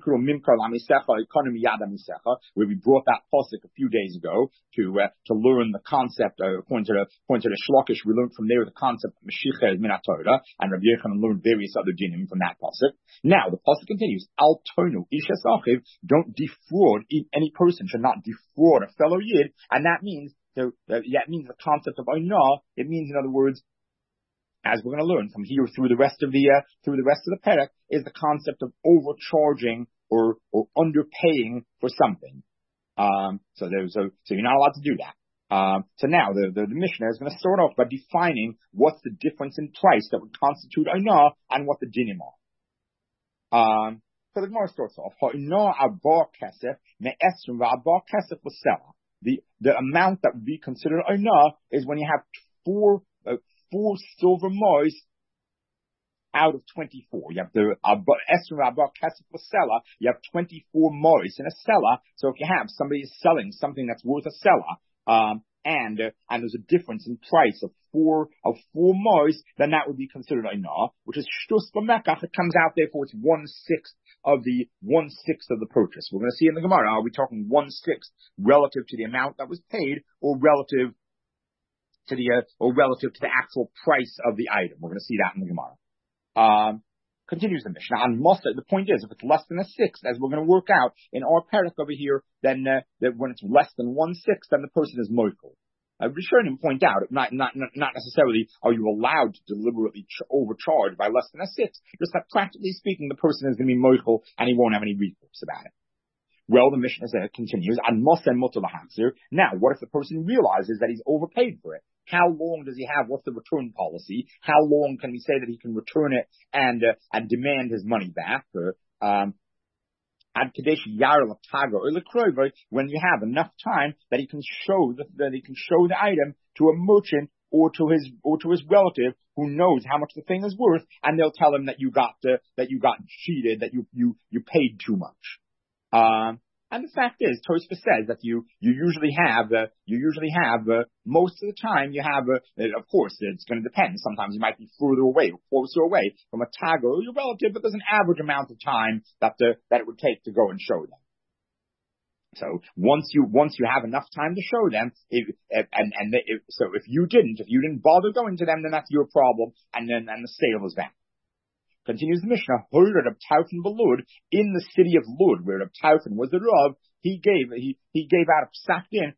we brought that pasuk a few days ago to learn the concept. According to the Shlokish, we learned from there the concept of Mashiach is min Torah, and Rabbi Yochanan learned various other dinim from that pasuk. Now the pasuk continues: Al tonu ishes achiv, don't defraud. Any person should not defraud a fellow yid, and that means the concept of oinah. It means, in other words, as we're going to learn from here through the rest of the Perek, is the concept of overcharging or underpaying for something. So you're not allowed to do that. So now the Mishnah is going to start off by defining what's the difference in price that would constitute oinah and what the dinim are. So the Gemara starts off: Oinah abar kesef me'esrim va'abar kesef l'sela. The amount that would be considered oinah is when you have four silver mois out of 24. You have the Esrim Rabba Kesef Sela. You have 24 mois in a seller. So if you have somebody is selling something that's worth a seller, and there's a difference in price of four mois, then that would be considered oinah, which is shtus b'mekach. It comes out, therefore it's 1/6 of the purchase. We're going to see in the Gemara, are we talking 1/6 relative to the amount that was paid, or relative to the actual price of the item? We're going to see that in the Gemara. Continues the Mishnah. On Mosa, the point is, if it's less than 1/6, as we're going to work out in our Perek over here, then that when it's less than 1/6, then the person is moichel. Rishonim point out, not necessarily are you allowed to deliberately overcharge by less than 1/6, just that practically speaking, the person is going to be moichel and he won't have any recourse about it. Well, the Mishnah continues, now, what if the person realizes that he's overpaid for it? How long does he have? What's the return policy? How long can we say that he can return it and demand his money back? When you have enough time that he can show the item to a merchant or to his relative who knows how much the thing is worth, and they'll tell him that you got cheated, that you paid too much. And the fact is, Tosfos says that you usually have most of the time you have of course it's going to depend. Sometimes you might be further away or closer away from a tag or your relative, but there's an average amount of time that it would take to go and show them. So once you have enough time to show them, if you didn't bother going to them, then that's your problem, and the sale is back. Continues the Mishnah, Reb Taufen Belud, in the city of Lud, where Reb Taufen was the Rav, he gave out a psak din,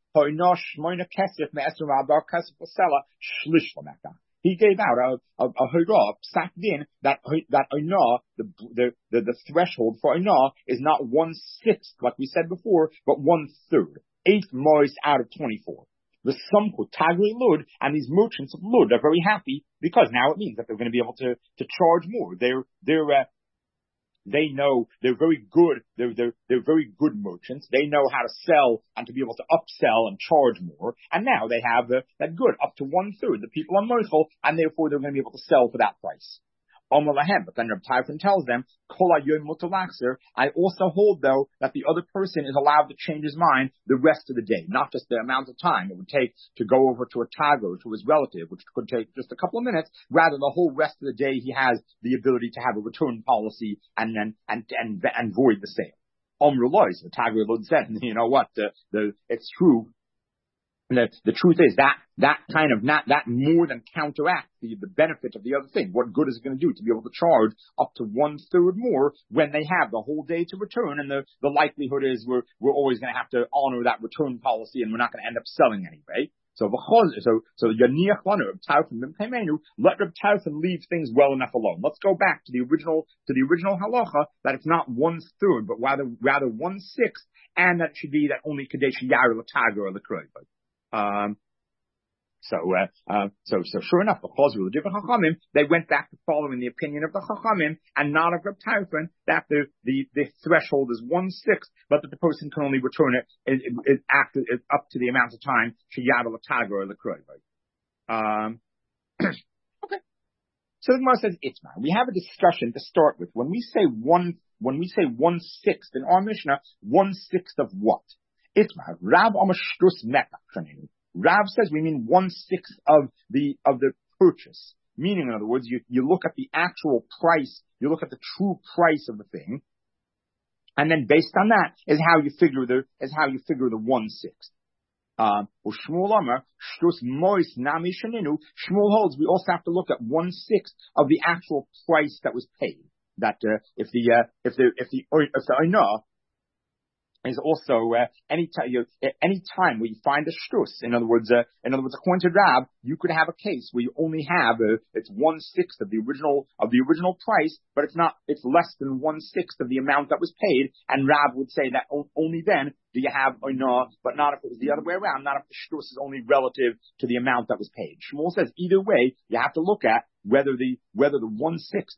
he gave out a psak din that oinah, the threshold for oinah is not 1/6, like we said before, but 1/3, 8 mois out of 24. The Samchut Tagri Lud, and these merchants of Lud are very happy because now it means that they're going to be able to charge more. They know they're very good. They're very good merchants. They know how to sell and to be able to upsell and charge more. And now they have that good up to 1/3. The people are moichel, and therefore they're going to be able to sell for that price. But then Reb Tarfon tells them, I also hold, though, that the other person is allowed to change his mind the rest of the day, not just the amount of time it would take to go over to a tago, to his relative, which could take just a couple of minutes. Rather, the whole rest of the day, he has the ability to have a return policy and void the sale. Lois, the Tago Lud said, you know what, it's true. The truth is that kind of that more than counteracts the benefit of the other thing. What good is it going to do to be able to charge up to 1/3 more when they have the whole day to return? And the likelihood is we're always going to have to honor that return policy, and we're not going to end up selling anyway. So Yaniach Lanu of Tarfon Bimkaimenu, let Reb Tarfon leave things well enough alone. Let's go back to the original halacha that it's not 1/3, but rather 1/6, and that should be that only Kadesh Yar Lataga or the Kroiva. So sure enough, because of the different Chachamim, they went back to following the opinion of the Chachamim and not of Reb Tarfon, that the threshold is 1/6, but that the person can only return it up to the amount of time Sheyad Lataga or Lekroiv. Okay. So the Gemara says Itmar. We have a discussion to start with. When we say 1/6 in our Mishnah, 1/6 of what? Itmar. Rav Amashtus Mekach. Rav says we mean 1/6 of the purchase. Meaning, in other words, you look at the actual price, you look at the true price of the thing, and then based on that is how you figure the 1/6. Shmuel Amar Shtus Mois Nami Shaninu. Shmuel holds we also have to look at 1/6 of the actual price that was paid. That if the oina is also any time where you find a shtus. In other words, according to Rab, you could have a case where you only have it's 1/6 of the original price, but it's less than 1/6 of the amount that was paid. And Rab would say that only then do you have oina, but not if it was the other way around. Not if the shtus is only relative to the amount that was paid. Shmuel says either way, you have to look at whether the 1/6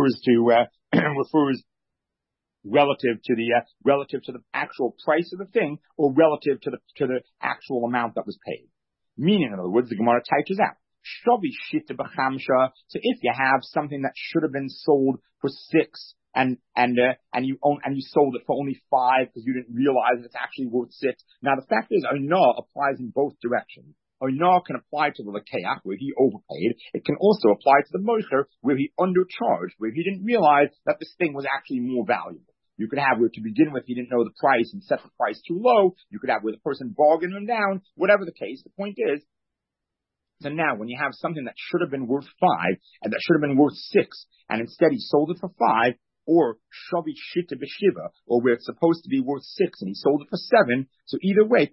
refers relative to the actual price of the thing, or relative to the actual amount that was paid. Meaning, in other words, the Gemara teaches out. So if you have something that should have been sold for 6, and you sold it for only 5 because you didn't realize it's actually worth 6. Now the fact is, Oina applies in both directions. Oina can apply to the Lekeach, where he overpaid. It can also apply to the Mocher, where he undercharged, where he didn't realize that this thing was actually more valuable. You could have where to begin with he didn't know the price and set the price too low. You could have where the person bargained him down. Whatever the case, the point is, so now when you have something that should have been worth 5 and that should have been worth 6, and instead he sold it for 5, or Shavi Shita Beshiva, or where it's supposed to be worth 6 and he sold it for 7, so either way,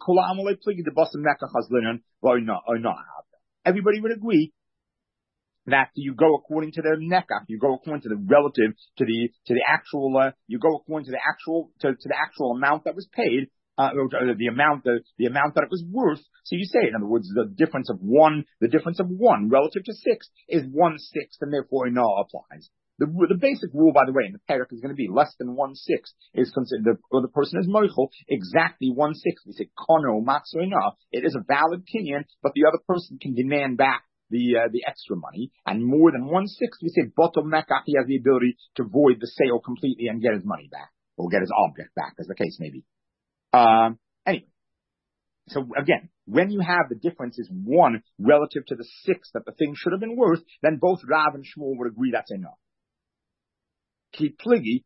everybody would agree that you go according to the nekach, you go according to the relative to the actual, you go according to the actual amount that was paid, or the amount that it was worth. So you say, in other words, the difference of one relative to 6 is 1/6, and therefore no applies. The basic rule, by the way, in the parak is going to be less than 1/6 is considered, or the person is moichel exactly 1/6. We say kono matzoina. It is a valid opinion, but the other person can demand back the extra money, and more than 1/6, we say bottom mekach, he has the ability to void the sale completely and get his money back, or get his object back, as the case may be. Anyway, so again, when you have the difference is 1 relative to the 6 that the thing should have been worth, then both Rav and Shmuel would agree that's enough. Ki pligi,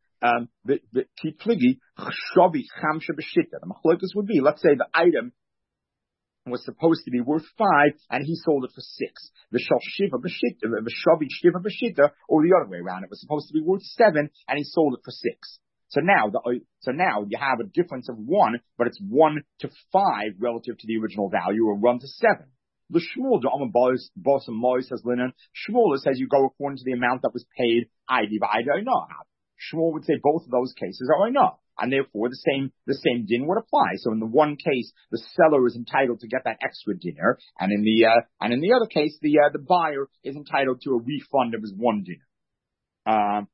shavi chamsha b'shita. The machlokas would be, let's say the item was supposed to be worth 5, and he sold it for 6. The shavi shiva b'shita, or the other way around, it was supposed to be worth 7, and he sold it for 6. So now you have a difference of 1, but it's 1 to 5 relative to the original value, or 1 to 7. The Shmuel, Shmuel says you go according to the amount that was paid. Shmuel would say both of those cases are enough, and therefore the same din would apply. So in the one case, the seller is entitled to get that extra dinar, and in the other case, the buyer is entitled to a refund of his 1 dinar.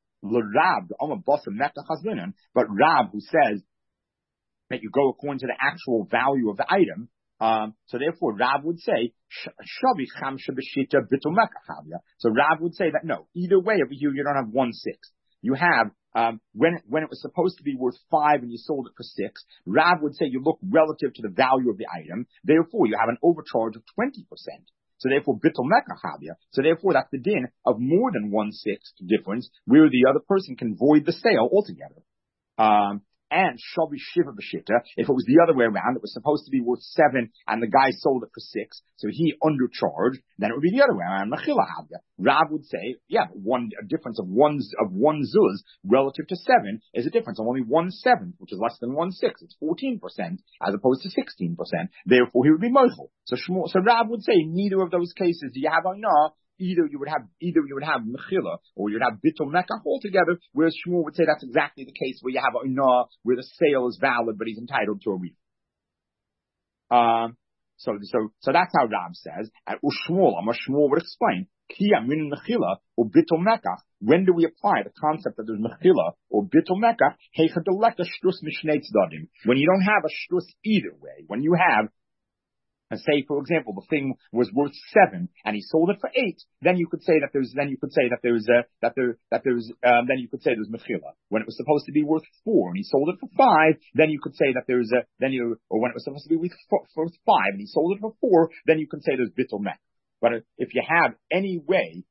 But Rab, who says that you go according to the actual value of the item, So therefore, Rav would say, Shavi Chamsha B'Shita Bitul Mekach Havya. So Rav would say that no, either way over here you don't have 1/6. You have, when it was supposed to be worth 5 and you sold it for 6, Rav would say you look relative to the value of the item, therefore you have an overcharge of 20%. So therefore, Bitul Mekach Havya. So therefore, that's the din of more than 1/6 difference, where the other person can void the sale altogether. And Shavi Shiva B'Shita, if it was the other way around, it was supposed to be worth 7 and the guy sold it for 6, so he undercharged, then it would be the other way around. Mechila Havya. Rav would say, yeah, a difference of one zuz relative to 7 is a difference of only 1/7, which is less than 1/6. It's 14% as opposed to 16%. Therefore, he would be mochel. So Rav would say, neither of those cases do you have Ainah. Either you would have mechila or you'd have bitul mekach altogether, whereas Shmuel would say that's exactly the case where you have Ainah, where the sale is valid, but he's entitled to a refund. So that's how Rab says. And Shmuel would explain, Kiya min mechila or bitul mekach. When do we apply the concept that there's mechila or bitul mekach? When you don't have a shtus either way, when you have, say, for example, the thing was worth 7 and he sold it for 8, then you could say there's mechila. When it was supposed to be worth 4 and he sold it for 5, then you could say that or when it was supposed to be worth 5 and he sold it for 4, then you can say there's bitul mekach. But if you have any way,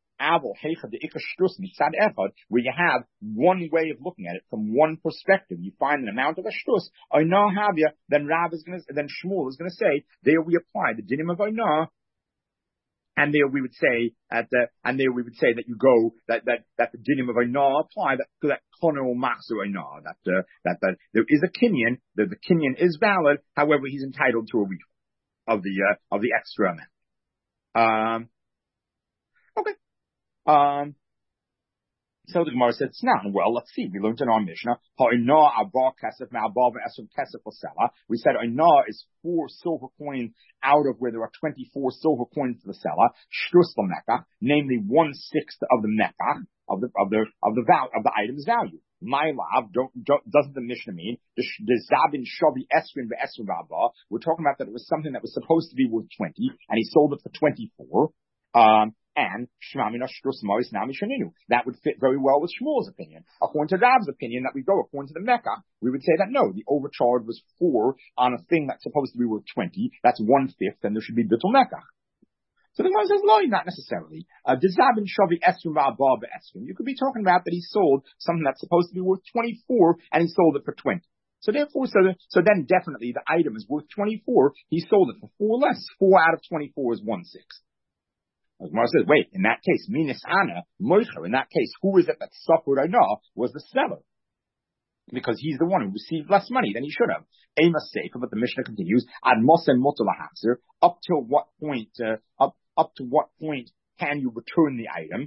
where you have one way of looking at it from one perspective, you find an amount of a shtus, then Shmuel is going to say, there we apply the dinim of Ainah, and there we would say that the dinim of Ainah apply that kono machzu Ainah, that there is a kinyan, that the kinyan is valid, however he's entitled to a refund of the extra amount. Okay. So the Gemara said, it's not. Well, let's see. We learned in our Mishnah, we said Ainah is 4 silver coins out of where there are 24 silver coins to the seller, shtus l'mekach, namely 1/6 of the mekach of the item's value. My love, doesn't the Mishnah mean the zabin shavi esrin ve'esrin v'abba? We're talking about that it was something that was supposed to be worth 20 and he sold it for 24. And that would fit very well with Shmuel's opinion. According to Rab's opinion that we go according to the Mecca, we would say that no, the overcharge was 4 on a thing that's supposed to be worth 20. That's 1/5, and there should be bitul mekach. So the Gemara says, no, not necessarily. You could be talking about that he sold something that's supposed to be worth 24 and he sold it for 20. So therefore, so then definitely the item is worth 24. He sold it for 4 less. 4 out of 24 is 1/6. The Gemara says, wait, in that case, minis ana, moicher, in that case, who is it that suffered Ainah was the seller? Because he's the one who received less money than he should have. Ema sefer, but the Mishnah continues, ad mosen motulahachzer, up to what point can you return the item?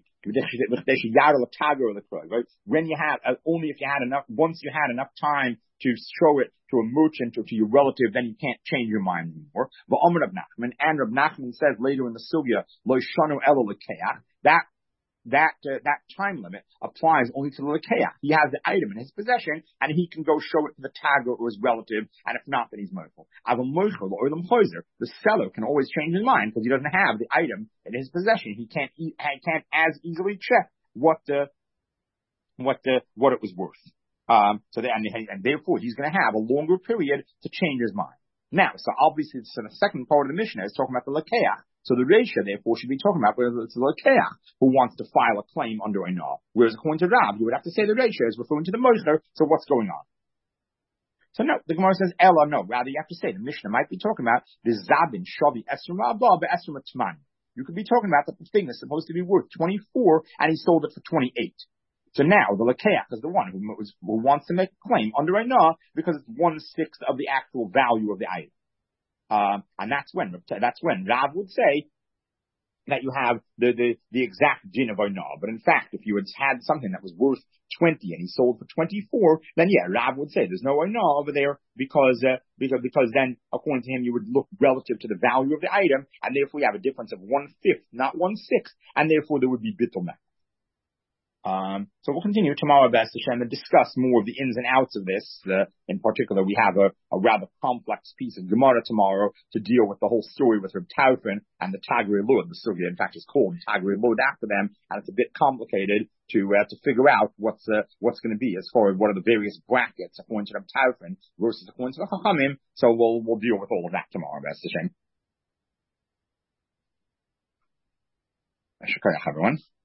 Right? When you have, only if you had enough, once you had enough time to show it to a merchant or to your relative, then you can't change your mind anymore. But Amar Rab Nachman, and Rab Nachman says later in the Sugya, lo shanu elo lekeach, that time limit applies only to the lekeach. He has the item in his possession, and he can go show it to the tagger or his relative, and if not, then he's mochel. The seller can always change his mind because he doesn't have the item in his possession. He can't as easily check what it was worth. And therefore he's going to have a longer period to change his mind. Now, so obviously, the second part of the Mishnah is talking about the lekeach. So the Reisha, therefore, should be talking about whether it's the lekeach who wants to file a claim under Ainah. Whereas according to Rab, you would have to say the Reisha is referring to the mocher. So what's going on? So no, the Gemara says Ella. No, rather you have to say the Mishnah might be talking about the zabin shavi esrim rabba be'esrim atman. You could be talking about that the thing is supposed to be worth 24 and he sold it for 28. So now the lekeach is the one who wants to make a claim under Ainah because it's 1/6 of the actual value of the item. And that's when Rav would say that you have the exact din of Ainah. But in fact, if you had something that was worth 20 and he sold for 24, then yeah, Rav would say there's no Ainah over there because then according to him you would look relative to the value of the item, and therefore you have a difference of 1/5, not 1/6, and therefore there would be bitul mekach. So we'll continue tomorrow, B'ez Hashem, and discuss more of the ins and outs of this. In particular, we have a rather complex piece of Gemara tomorrow to deal with the whole story with Reb Taufin and the Tagrei Lud. The sugya, in fact, is called Tagrei Lud after them, and it's a bit complicated to figure out what's going to be as far as what are the various brackets according to Reb Taufin versus according to the Chachamim. So we'll deal with all of that tomorrow, B'ez Hashem. Everyone.